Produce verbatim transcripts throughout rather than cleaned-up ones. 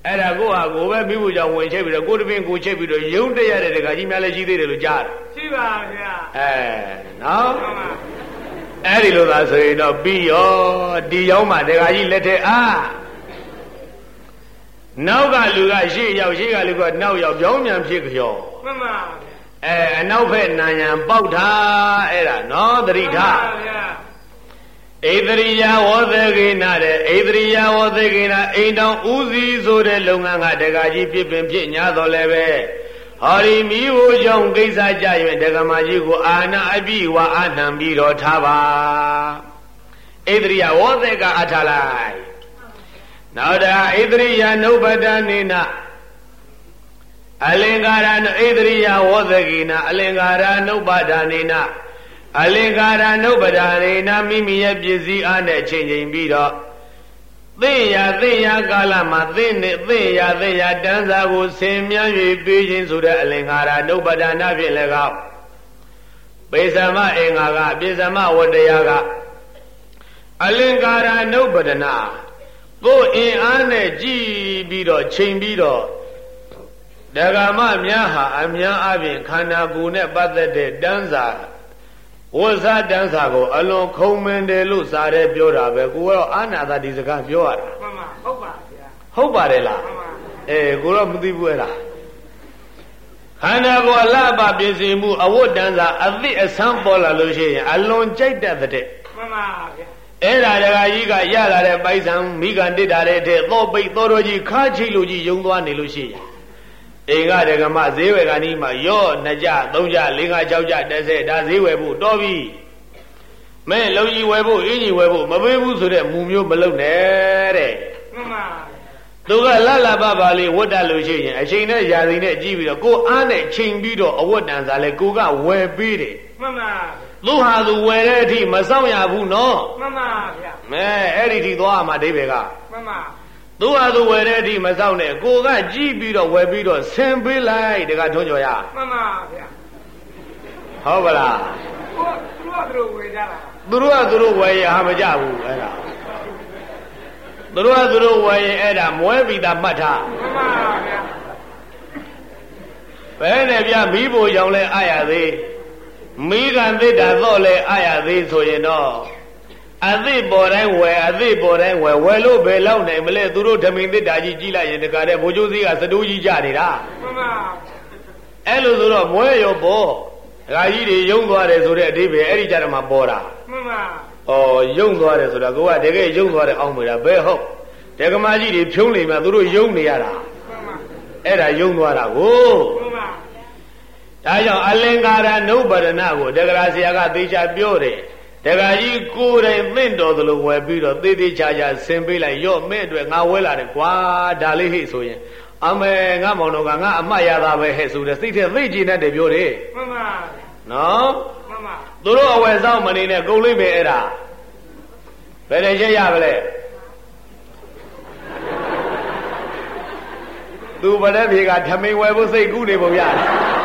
အဲ့ဒါကိုဟာကိုပဲမိဖို့ကြောင့်ဝင်ချိတ်ပြီးတော့ကိုတပင်ကိုချိတ်ပြီးတော့ယုံတရတဲ့တခါကြီးများလည်းရှိသေးတယ်လို့ကြားတယ်ရှိပါဗျာအဲနော်အဲ့ဒီလိုသာဆိုရင်တော့ပြီးရောဒီရောက်မှတခါကြီးလက်ထက်အားနောက်ကလူကရှေ့ရောက်ရှေ့ကလူကနောက်ရောက်ပြောင်းပြန်ဖြစ်ကြောမှန်ပါအဲအနောက်ဖက်နာယံပေါက်တာအဲ့ဒါနော်သတိထားဣသရိယဝောသကေနတဲ့ဣသရိယဝောသကေနအိမ်တော်ဦးစီးဆိုတဲ့လုပ်ငန်းကတက္ကကြီးဖြစ်ပင်ဖြစ်ညာတော်လည်းပဲဟောဒီမိဘကြောင့်ကိစ္စကြရင်တက္ကမကြီးကိုအာနာအပြည့်ဝအာနှံပြီးတော့ထားပါဣသရိယဝောသကအထလိုက်နောက်တာဣသရိယနုပဒနေနအလင်္ကာရဣသရိယဝောသကေနအလင်္ကာရနုပဒနေနအလင်္ကာရနုပဒရေနမိမိရဲ့ပစ္စည်းအားနဲ့ချိန်ချိန်ပြီးတော့သိရသိရကာလမှာသိနေသိရသိရတန်းစာကိုဆင်မြန်း၍ပေးခြင်းဆိုတဲ့အလင်္ကာရနုပဒနာဖြင့်လည်းကောက်ပေသမအင်္ဂါကပေသမဝတ္တရားကအလင်္ကာရနုပဒနာကိုအင်အားနဲ့ကြည်ပြီးတော့ချိန်ပြီးတော့ဒဂမများဟာအများအပြင်ခန္ဓာကိုယ်နဲ့ပတ်သက်တဲ့တန်းစာဝဇ္ဇတန်းစာကိုအလွန်ခုံမင်တယ်လို့စာရဲပြောတာပဲကိုကတော့အာနာသာဒီစကားပြောရတာမှန်ပါဟုတ်ပါဗျာဟုတ်ပါတယ်လားမှန်ပါအေးကိုတော့မသိဘူးအဲ့ဒါခန္ဓာကိုယ်အလှပပြည့်စုံမှုအဝတ်တန်းစာအသည့်အဆန်းပေါ်လာလို့ရှိရင်အလွန်ကြိုက်တတ်တဲ့မှန်ပါဗျာအဲ့ဒါတခါကြီးကရလာတဲ့ပိုက်ဆံမိကန်တစ်တာတဲ့တဲ့သောပိတ်သောတော်ကြီးခါချိလို့ကြီးယုံသွားနေလို့ရှိရင်အိမ်ကတက္ကမဈေးဝယ်ကနီးမှာရော့နှစ်ကြသုံးကြလေးငါး၆ကြတစ်ဆယ်ဒါဈေးဝယ်ဖို့တော်ပြီမဲလုံကြီးဝယ်ဖို့အင်းကြီးဝယ်ဖို့မပေးဘူးဆိုတဲ့မူမျိုးမလုပ်နဲ့တဲ့မှန်ပါသူကလလပပါလေးဝတ်တက်လို့ရှိရင်အချိန်နဲ့ຢာစိနဲ့ကြည့်ပြီးတော့ကိုအားနဲ့ချိန်ပြီးတော့အဝတ်တန်စားလဲကိုကဝယ်ပေးတယ်မှန်ပါသူဟာသူဝယ်တဲ့အထိမစောင့်ရဘူးနော်မှန်ပါဗျာမဲအဲ့ဒီထိသွားမှာဒိဗေကမှန်ပါသူဟာသူဝယ်တဲ့အထိမစောင့်နဲ့ကိုကကြည့်ပြီးတော့ဝယ်ပြီးတော့ဆင်ပေးလိုက်တကထွန်းကျော်ရမှန်ပါဗျာဟုတ်ပါလားကိုသူကသူတို့ဝယ်ကြတာသူတို့ကသူတို့ဝယ်ရဟာမကြဘူးအဲ့ဒါသူတို့ကသူတို့ဝယ်ရင်အဲ့ဒါမွဲပြီးသားမှတ်ထားမှန်ပါဗျာဘယ်နဲ့ဗျမိဖို့ကြောင့်လဲအာရသေးမိကန်သစ်တာတော့လဲအာရသေးဆိုရင်တော့အသိပေါ်တိုင်းဝယ်အသိပေါ်တိုင်းဝယ်ဝယ်လို့ဘယ်လောက်နိုင်မလဲသူတို့ဓမင်သစ်တာကြီးကြီးလိုက်ရင်တခါတည်းဘိုးကျိုးစည်းကစတိုးကြီးကြနေတာမှန်ပါအဲ့လိုဆိုတော့မွဲရောပေါ်ဒကာကြီးတွေယုံသွားတယ်ဆိုတဲ့အဓိပ္ပာယ်အဲ့ဒီကြတော့မှပေါ်တာမှန်ပါဩယုံသွားတယ်ဆိုတာကိုကတကယ်ယုံသွားတယ်အောင်မေးတာဘယ်ဟုတ်ဒကမာကြီးတွေဖြုံးနေမှသူတို့ယုံနေရတာမှန်ပါအဲ့ဒါယုံသွားတာကိုမှန်ပါဒါကြောင့်အလင်္ကာရနုပဒနာကိုဒဂရာဆရာကသေချာပြောတယ်ဒကာကြီးကိုယ်တိုင်သင့်တော်သလိုဝယ်ပြီးတော့သေသေးချာချာဆင်ပေးလိုက်ရော့မဲ့အတွက်ငါဝဲလာတယ်ကွာဒါလေးဟိဆိုရင်အမေငါမောင်တော်ကငါအမှတ်ရတာပဲဟဲ့ဆိုတဲ့စိတ်ထဲသိကျင်တတ်တယ်ပြောတယ်မှန်ပါနော်မှန်ပါသူတို့အဝယ်ဆောင်မနေနဲ့ကုန်လိမ့်မယ်အဲ့ဒါဘယ်နဲ့ချက်ရပါလဲသူဗတဲ့ပြေကထမိန်ဝယ်ဖို့စိတ်ကူးနေပုံရတယ်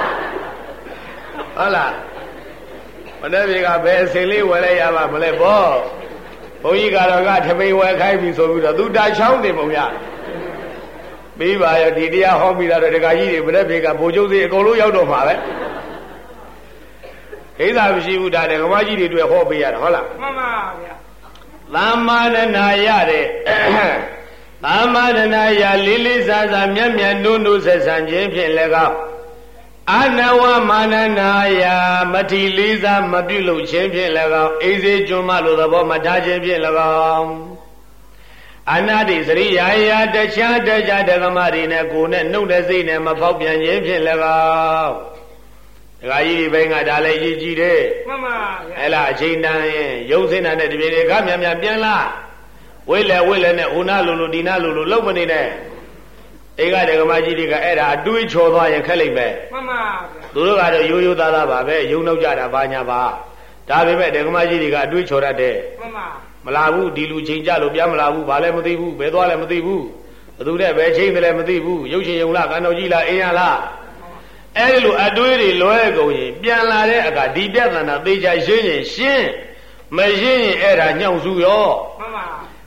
ဟုတ်လားဗတဲ့ပြေကဘယ်အစင်လေးဝယ်လိုက်ရပါမလဲဘောဘုန်းကြီးကတော့ကထမိန်ဝယ်ခိုင်းပြီဆိုပြီးတော့သူတာချောင်းနေပုံရတယ်ပြီးပါရောဒီတရားဟောပြီးတော့ဒကာကြီးတွေဗတဲ့ပြေကဘိုလ်ချုပ်စီအကုန်လုံးရောက်တော့မှာပဲဟိသာမရှိဘူးဒါတဲ့ကမကြီးတွေတွေ့ဟောပေးရတာဟုတ်လားမှန်ပါဗျာသမ္မာဒနာရတဲ့သမ္မာဒနာရလေးလေးစားစားမြတ်မြတ်နုနုဆက်ဆံခြင်းဖြင့်လည်းကောင်းအနဝမာနနာယမထီလေးစားမပြုလုပ်ခြင်းဖြင့်လည်းကောင်းအိစေကျွမ်းမလို့သဘောမထားခြင်းဖြင့်လည်းကောင်းအနာတိစရိယာယတခြားတခြားဓမ္မတွေနဲ့ကိုယ်နဲ့နှုတ်တဲ့စိတ်နဲ့မဖောက်ပြန်ခြင်းဖြင့်လည်းကောင်းဒကာကြီးဒီဘိုင်းကဒါလည်းရည်ကြည်တယ်မှန်ပါဗျာအဲ့လားအချိန်တန်ရင်ရုပ်စင်းတာနဲ့တပြေးတွေကမြန်မြန်ပြန်လာဝိလဲဝိလဲနဲ့ဟိုနာလိုလိုဒီနာလိုလိုလုံးမနေနဲ့အိမ်ကဒကမကြီးတွေကအဲ့ဒါအတွေးချော်သွားရင်ခက်လိမ့်မယ်မှန်ပါဗျာသူတို့ကတော့ရိုးရိုးသားသားပါပဲယုံနှုတ်ကြတာဘာညာပါဒါပေမဲ့ဒကမကြီးတွေကအတွေးချော်တတ်တယ်မှန်ပါမလာဘူးဒီလူချိန်ကြလို့ပြန်မလာဘူးဘာလဲမသိဘူးဘယ်သွားလဲမသိဘူးဘသူနဲ့ဘယ်ချိန်တယ်လဲမသိဘူးရုပ်ရှင်ယုံလားကံတော်ကြီးလားအင်းရလားအဲ့ဒီလိုအတွေးတွေလွဲကုန်ရင်ပြန်လာတဲ့အခါဒီပြဿနာသေချာရှင်းရင်ရှင်းမရှင်းရင်အဲ့ဒါညှောင်စုရောမှန်ပါ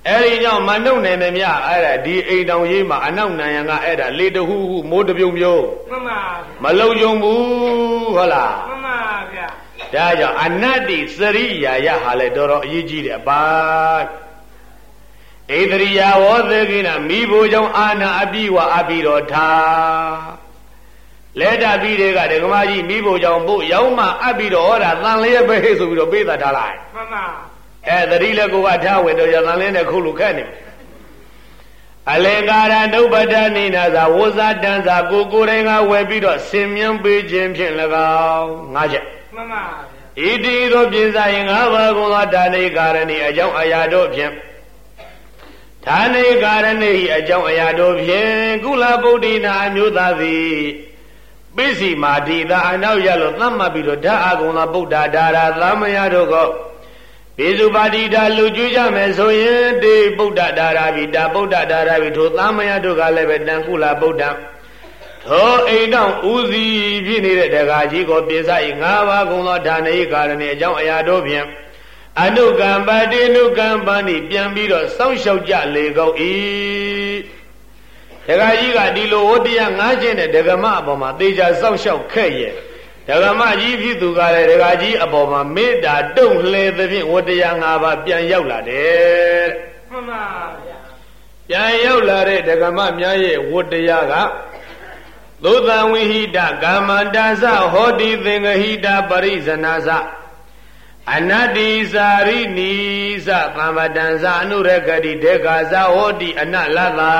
အဲ့ဒီကြောင့်မနှုတ်နိုင်တယ်မြအဲ့ဒါဒီအိမ်တောင်ရေးမှာအနောက်နံရံကအဲ့ဒါလေတဟုဟုမိုးတပြုံပြုံမှန်ပါမလုံယုံဘူးဟုတ်လားမှန်ပါဗျာဒါကြောင့်အနတ္တိစရိယာယဟာလည်းတော်တော်အရေးကြီးတယ်အပါဣတရိယာဝောသေကိနမိဘိုကြောင့်အာနာအပိဝအပိတော်ထားလက်တပိတွေကဒကမကြီးမိဘကြောင့်ပို့ရောက်မှအပိတော်ဟောတာတန်လျက်ပဲဆိုပြီးတော့ပေးတာထားလိုက်မှန်ပါအဲသတိလည်းကိုကထားဝင်တော့ရတန်လျက်နဲ့ခုလူခက်နေအလင်္ကာရနုပဒနိနာသာဝဇာတန်သာကိုကိုယ်တိုင်ကဝယ်ပြီးတော့ဆင်မြန်းပေးခြင်းဖြင့်၎င်းငါးချက်မှန်ပါဣတိတို့ပြင်စားရင်ငါးပါးကုန်သောဒါနိကာရဏီအကြောင်းအရာတို့ဖြင့်ဒါနိကာရဏီအကြောင်းအရာတို့ဖြင့်ကုလဗုဒ္ဓိနာအမျိုးသားသည်ပိစီမာတိသာအနောက်ရလို့သတ်မှတ်ပြီးတော့ဓာအကုံသောဗုဒ္ဓဒါရာသမယတို့ကိုပိစုပါတိတာလူကျွေးကြမယ်ဆိုရင်ဒီဗုဒ္ဓဒါရာပြီဒါဗုဒ္ဓဒါရာပြီထိုသမယတို့ကလည်းပဲတန်ကုလဗုဒ္ဓထိုအိမ်တော်ဦးစီးဖြစ်နေတဲ့တကားကြီးကိုပြေစား၏ငါးပါးကုန်သောဒါနိကာရဏီအကြောင်းအရာတို့ဖြင့်အနုကံပတိနုကံပဏိပြန်ပြီးတော့စောင့်ရှောက်ကြလေကုန်၏တကားကြီးကဒီလိုဝတ္တရားငါးချက်နဲ့ဒဂမအပေါ်မှာသေချာစောင့်ရှောက်ခဲ့ရဲ့ဒဂမကြီးဖြစ်သူကလည်းဒကားကြီးအပေါ်မှာမေတ္တာတုံ့လှဲသဖြင့်ဝတ္တရားငါးပါးပြန်ရောက်လာတယ်မှန်ပါဗျာပြန်ရောက်လာတဲ့ဒဂမများရဲ့ဝတ္တရားကသုတံဝိဟိတကာမန္တာသဟောတိသင်္ကဟိတပရိဇနာသအနတ္တိစာရိနိသသမ္ပတံသအနုရကတိဒေကာသဟောတိအနလတ္တာ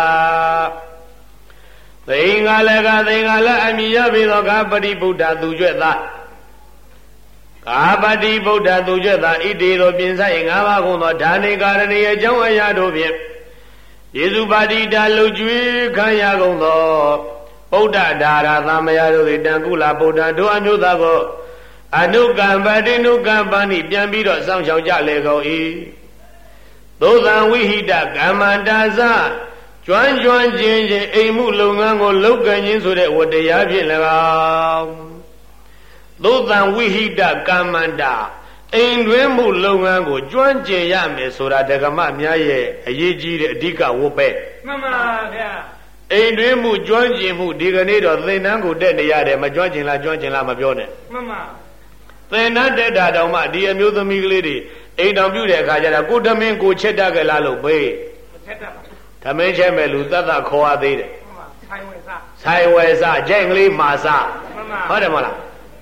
သင်္ဃလကသင်္ဃလအမိယပိသောကာပတိဗုဒ္ဓသူကျွဲ့သာကာပတိဗုဒ္ဓသူကျွဲ့သာဣတိတို့ပြင်ဆိုင်ငါးပါးကုန်သောဒါနိကာရဏီအကြောင်းအရာတို့ဖြင့်ယေစုပါတိတာလှုပ်ကြွေးခံရကုန်သောဗုဒ္ဓဒါရာသမယတို့သည်တန်ကုလဗုဒ္ဓတို့အမျိုးသားကိုအနုကံပတိနုကံပဏိပြန်ပြီးတော့စောင့်ရှောက်ကြလေကုန်၏သို့သံဝိဟိတကမ္မန္တာသကျွမ်းကျွမ်းခြင်းချင်းအိမ်မှုလုပ်ငန်းကိုလုပ်ကံခြင်းဆိုတဲ့ဝတ္တရားဖြင့်၎င်းသို့သံဝိဟိတကမ္မန္တာအိမ်တွင်မှုလုပ်ငန်းကိုကျွမ်းကျင်ရမယ်ဆိုတာဒဂမများရဲ့အရေးကြီးတဲ့အဓိကဝတ်ပဲမှန်ပါဗျာအိမ်တွင်မှုကျွမ်းကျင်မှုဒီကနေ့တော့သင်္นานကိုတက်နေရတယ်မကျွမ်းကျင်လားကျွမ်းကျင်လားမပြောနဲ့မှန်ပါသင်္นานတက်တာတောင်မှဒီအမျိုးသမီးကလေးတွေအိမ်တောင်ပြုတဲ့အခါကျတော့ကိုတမင်းကိုချက်တတ်ကြလားလို့ဘေးချက်တတ်ပါသမင်းချက်မဲ့လူတတ်တခေါ်ရသေးတယ်မှန်ပါဆိုင်ဝယ်စားဆိုင်ဝယ်စားကြိုက်ကလေးမာစားမှန်ပါဟုတ်တယ်မလား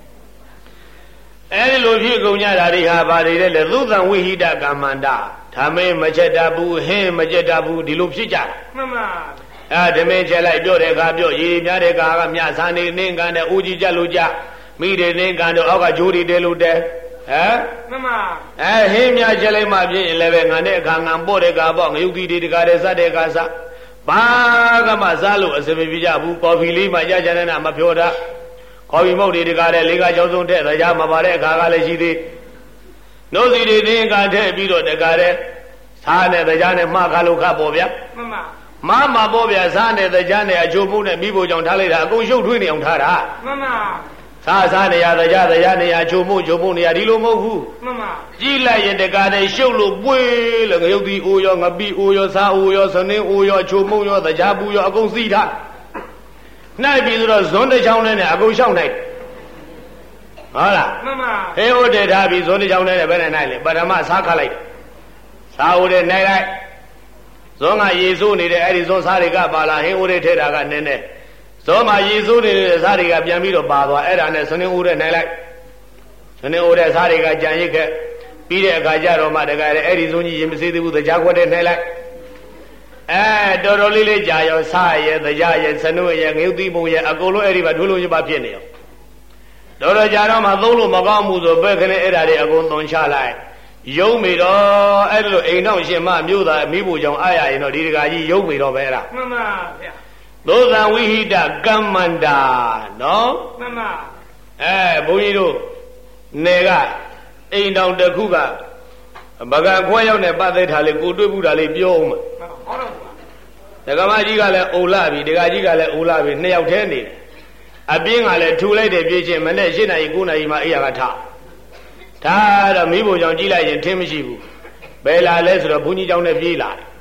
အဲဒီလိုဖြစ်ကုန်ကြတာတွေဟာဘာတွေလဲသုသံဝိဟိတကမ္မန္တသမင်းမချက်တတ်ဘူးဟင်းမချက်တတ်ဘူးဒီလိုဖြစ်ကြတာမှန်ပါအဲဓမင်းချက်လိုက်ပြောတဲ့အခါပြောရေများတဲ့အခါကမြဆန်းနေနှင်းကန်တဲ့ဦးကြီးကြလို့ကြမိတွေနှင်းကန်တော့အောက်ကဂျိုးတွေတဲလို့တဲဟမ်မှန်ပါအဲဟင်းများချက်လိုက်မှဖြစ်ရင်လည်းပဲငံတဲ့အခါငံပို့တဲ့အခါပေါ့ငရုတ်တီတွေတကားတဲ့စတဲ့အခါစဘာကမှစားလို့အစမပြကြဘူးကော်ဖီလေးမှရကြတဲ့နာမဖြောတာကော်ဖီမုတ်တွေတကားတဲ့လေးကကြောက်စုံတဲ့တရားမပါတဲ့အခါကလည်းရှိသေးနှုတ်စီတွေနှင်းကန်တဲ့ပြီးတော့တကားတဲ့စားနဲ့တရားနဲ့မှားခါလို့ခတ်ပေါ့ဗျာမှန်ပါမမပေါ်ဗျာစားနဲ့တရားနဲ့အချို့မှုနဲ့မိဖို့ကြောင့်ထားလိုက်တာအကုန်ရှုပ်ထွေးနေအောင်ထားတာမှန်ပါစားစားနေရတရားတရားနေရချို့မှုချို့မှုနေရဒီလိုမဟုတ်ဘူးမှန်ပါကြည့်လိုက်ရင်တကားနဲ့ရှုပ်လို့ပွေးလို့ငရုတ်တီအိုးရောငပိအိုးရောစားအိုးရောစနင်းအိုးရောချို့မှုရောတရားပူရောအကုန်စီးထားနိုင်ပြီဆိုတော့ဇွန်းတစ်ချောင်းနဲ့အကုန်ရှောက်နိုင်ဟုတ်လားမှန်ပါဟေးဟုတ်တယ်ထားပြီဇွန်းတစ်ချောင်းနဲ့ဘယ်နဲ့နိုင်လဲပထမစားခတ်လိုက်စားဦးတဲ့နိုင်လိုက်ဇွန်ကရေဆိုးနေတဲ့အဲ့ဒီဇွန်စားတွေကပါလာဟင်းဦးတွေထဲတာကနည်းနည်းဇွန်မှာရေဆိုးနေတဲ့စားတွေကပြန်ပြီးတော့ပါသွားအဲ့ဒါနဲ့စနင်းဦးတွေနိုင်လိုက်စနင်းဦးတဲ့စားတွေကကြံရစ်ခဲ့ပြီးတဲ့အခါကျတော့မှတကယ်အဲ့ဒီဇွန်ကြီးရေမစေးသေးဘူးတရားခွက်တဲ့နိုင်လိုက်အဲတော်တော်လေးလေးကြာရောစားရဲတရားရဲစနုရဲငရုတ်သီးပုံရဲအကုန်လုံးအဲ့ဒီမှာထိုးလို့ရပါဖြစ်နေရောတော်တော်ကြာတော့မှသုံးလို့မကောင်းမှုဆိုပဲခနဲ့အဲ့ဒါတွေအကုန်သွန်ချလိုက်ယုံမိတော့အဲ့လိုအိမ်တော်ရှင်မမျိုးသားမိဖို့ကြောင့်အားရရင်တော့ဒီတကာကြီးယုံမိတော့ပဲအဲ့ဒါမှန်ပါဗျာသုသံဝိဟိတကမ္မန္တာနော်မှန်ပါအဲဘုန်းကြီးတို့နေကအိမ်တော်တစ်ခုကမကခွဲရောက်တဲ့ပတ်သက်ထားလေးကိုတွေ့ဘူးတာလေးပြောအောင်မဟုတ်တော့ဘူးဒကမကြီးကလည်းအိုလာပြီဒကာကြီးကလည်းအိုလာပြီနှစ်ယောက်တည်းနေတယ်အပြင်းကလည်းထူလိုက်တယ်ပြည့်ချင်းမနေ့၈နာရီ၉နာရီမှအိယာကထဒါတော့မိဖို့ကြောင့်ကြည့်လိုက်ရင်ထင်းမရှိဘူးဘယ်လာလဲဆိုတော့ဘုန်းကြီးကျောင်းနဲ့ပြေးလာတယ်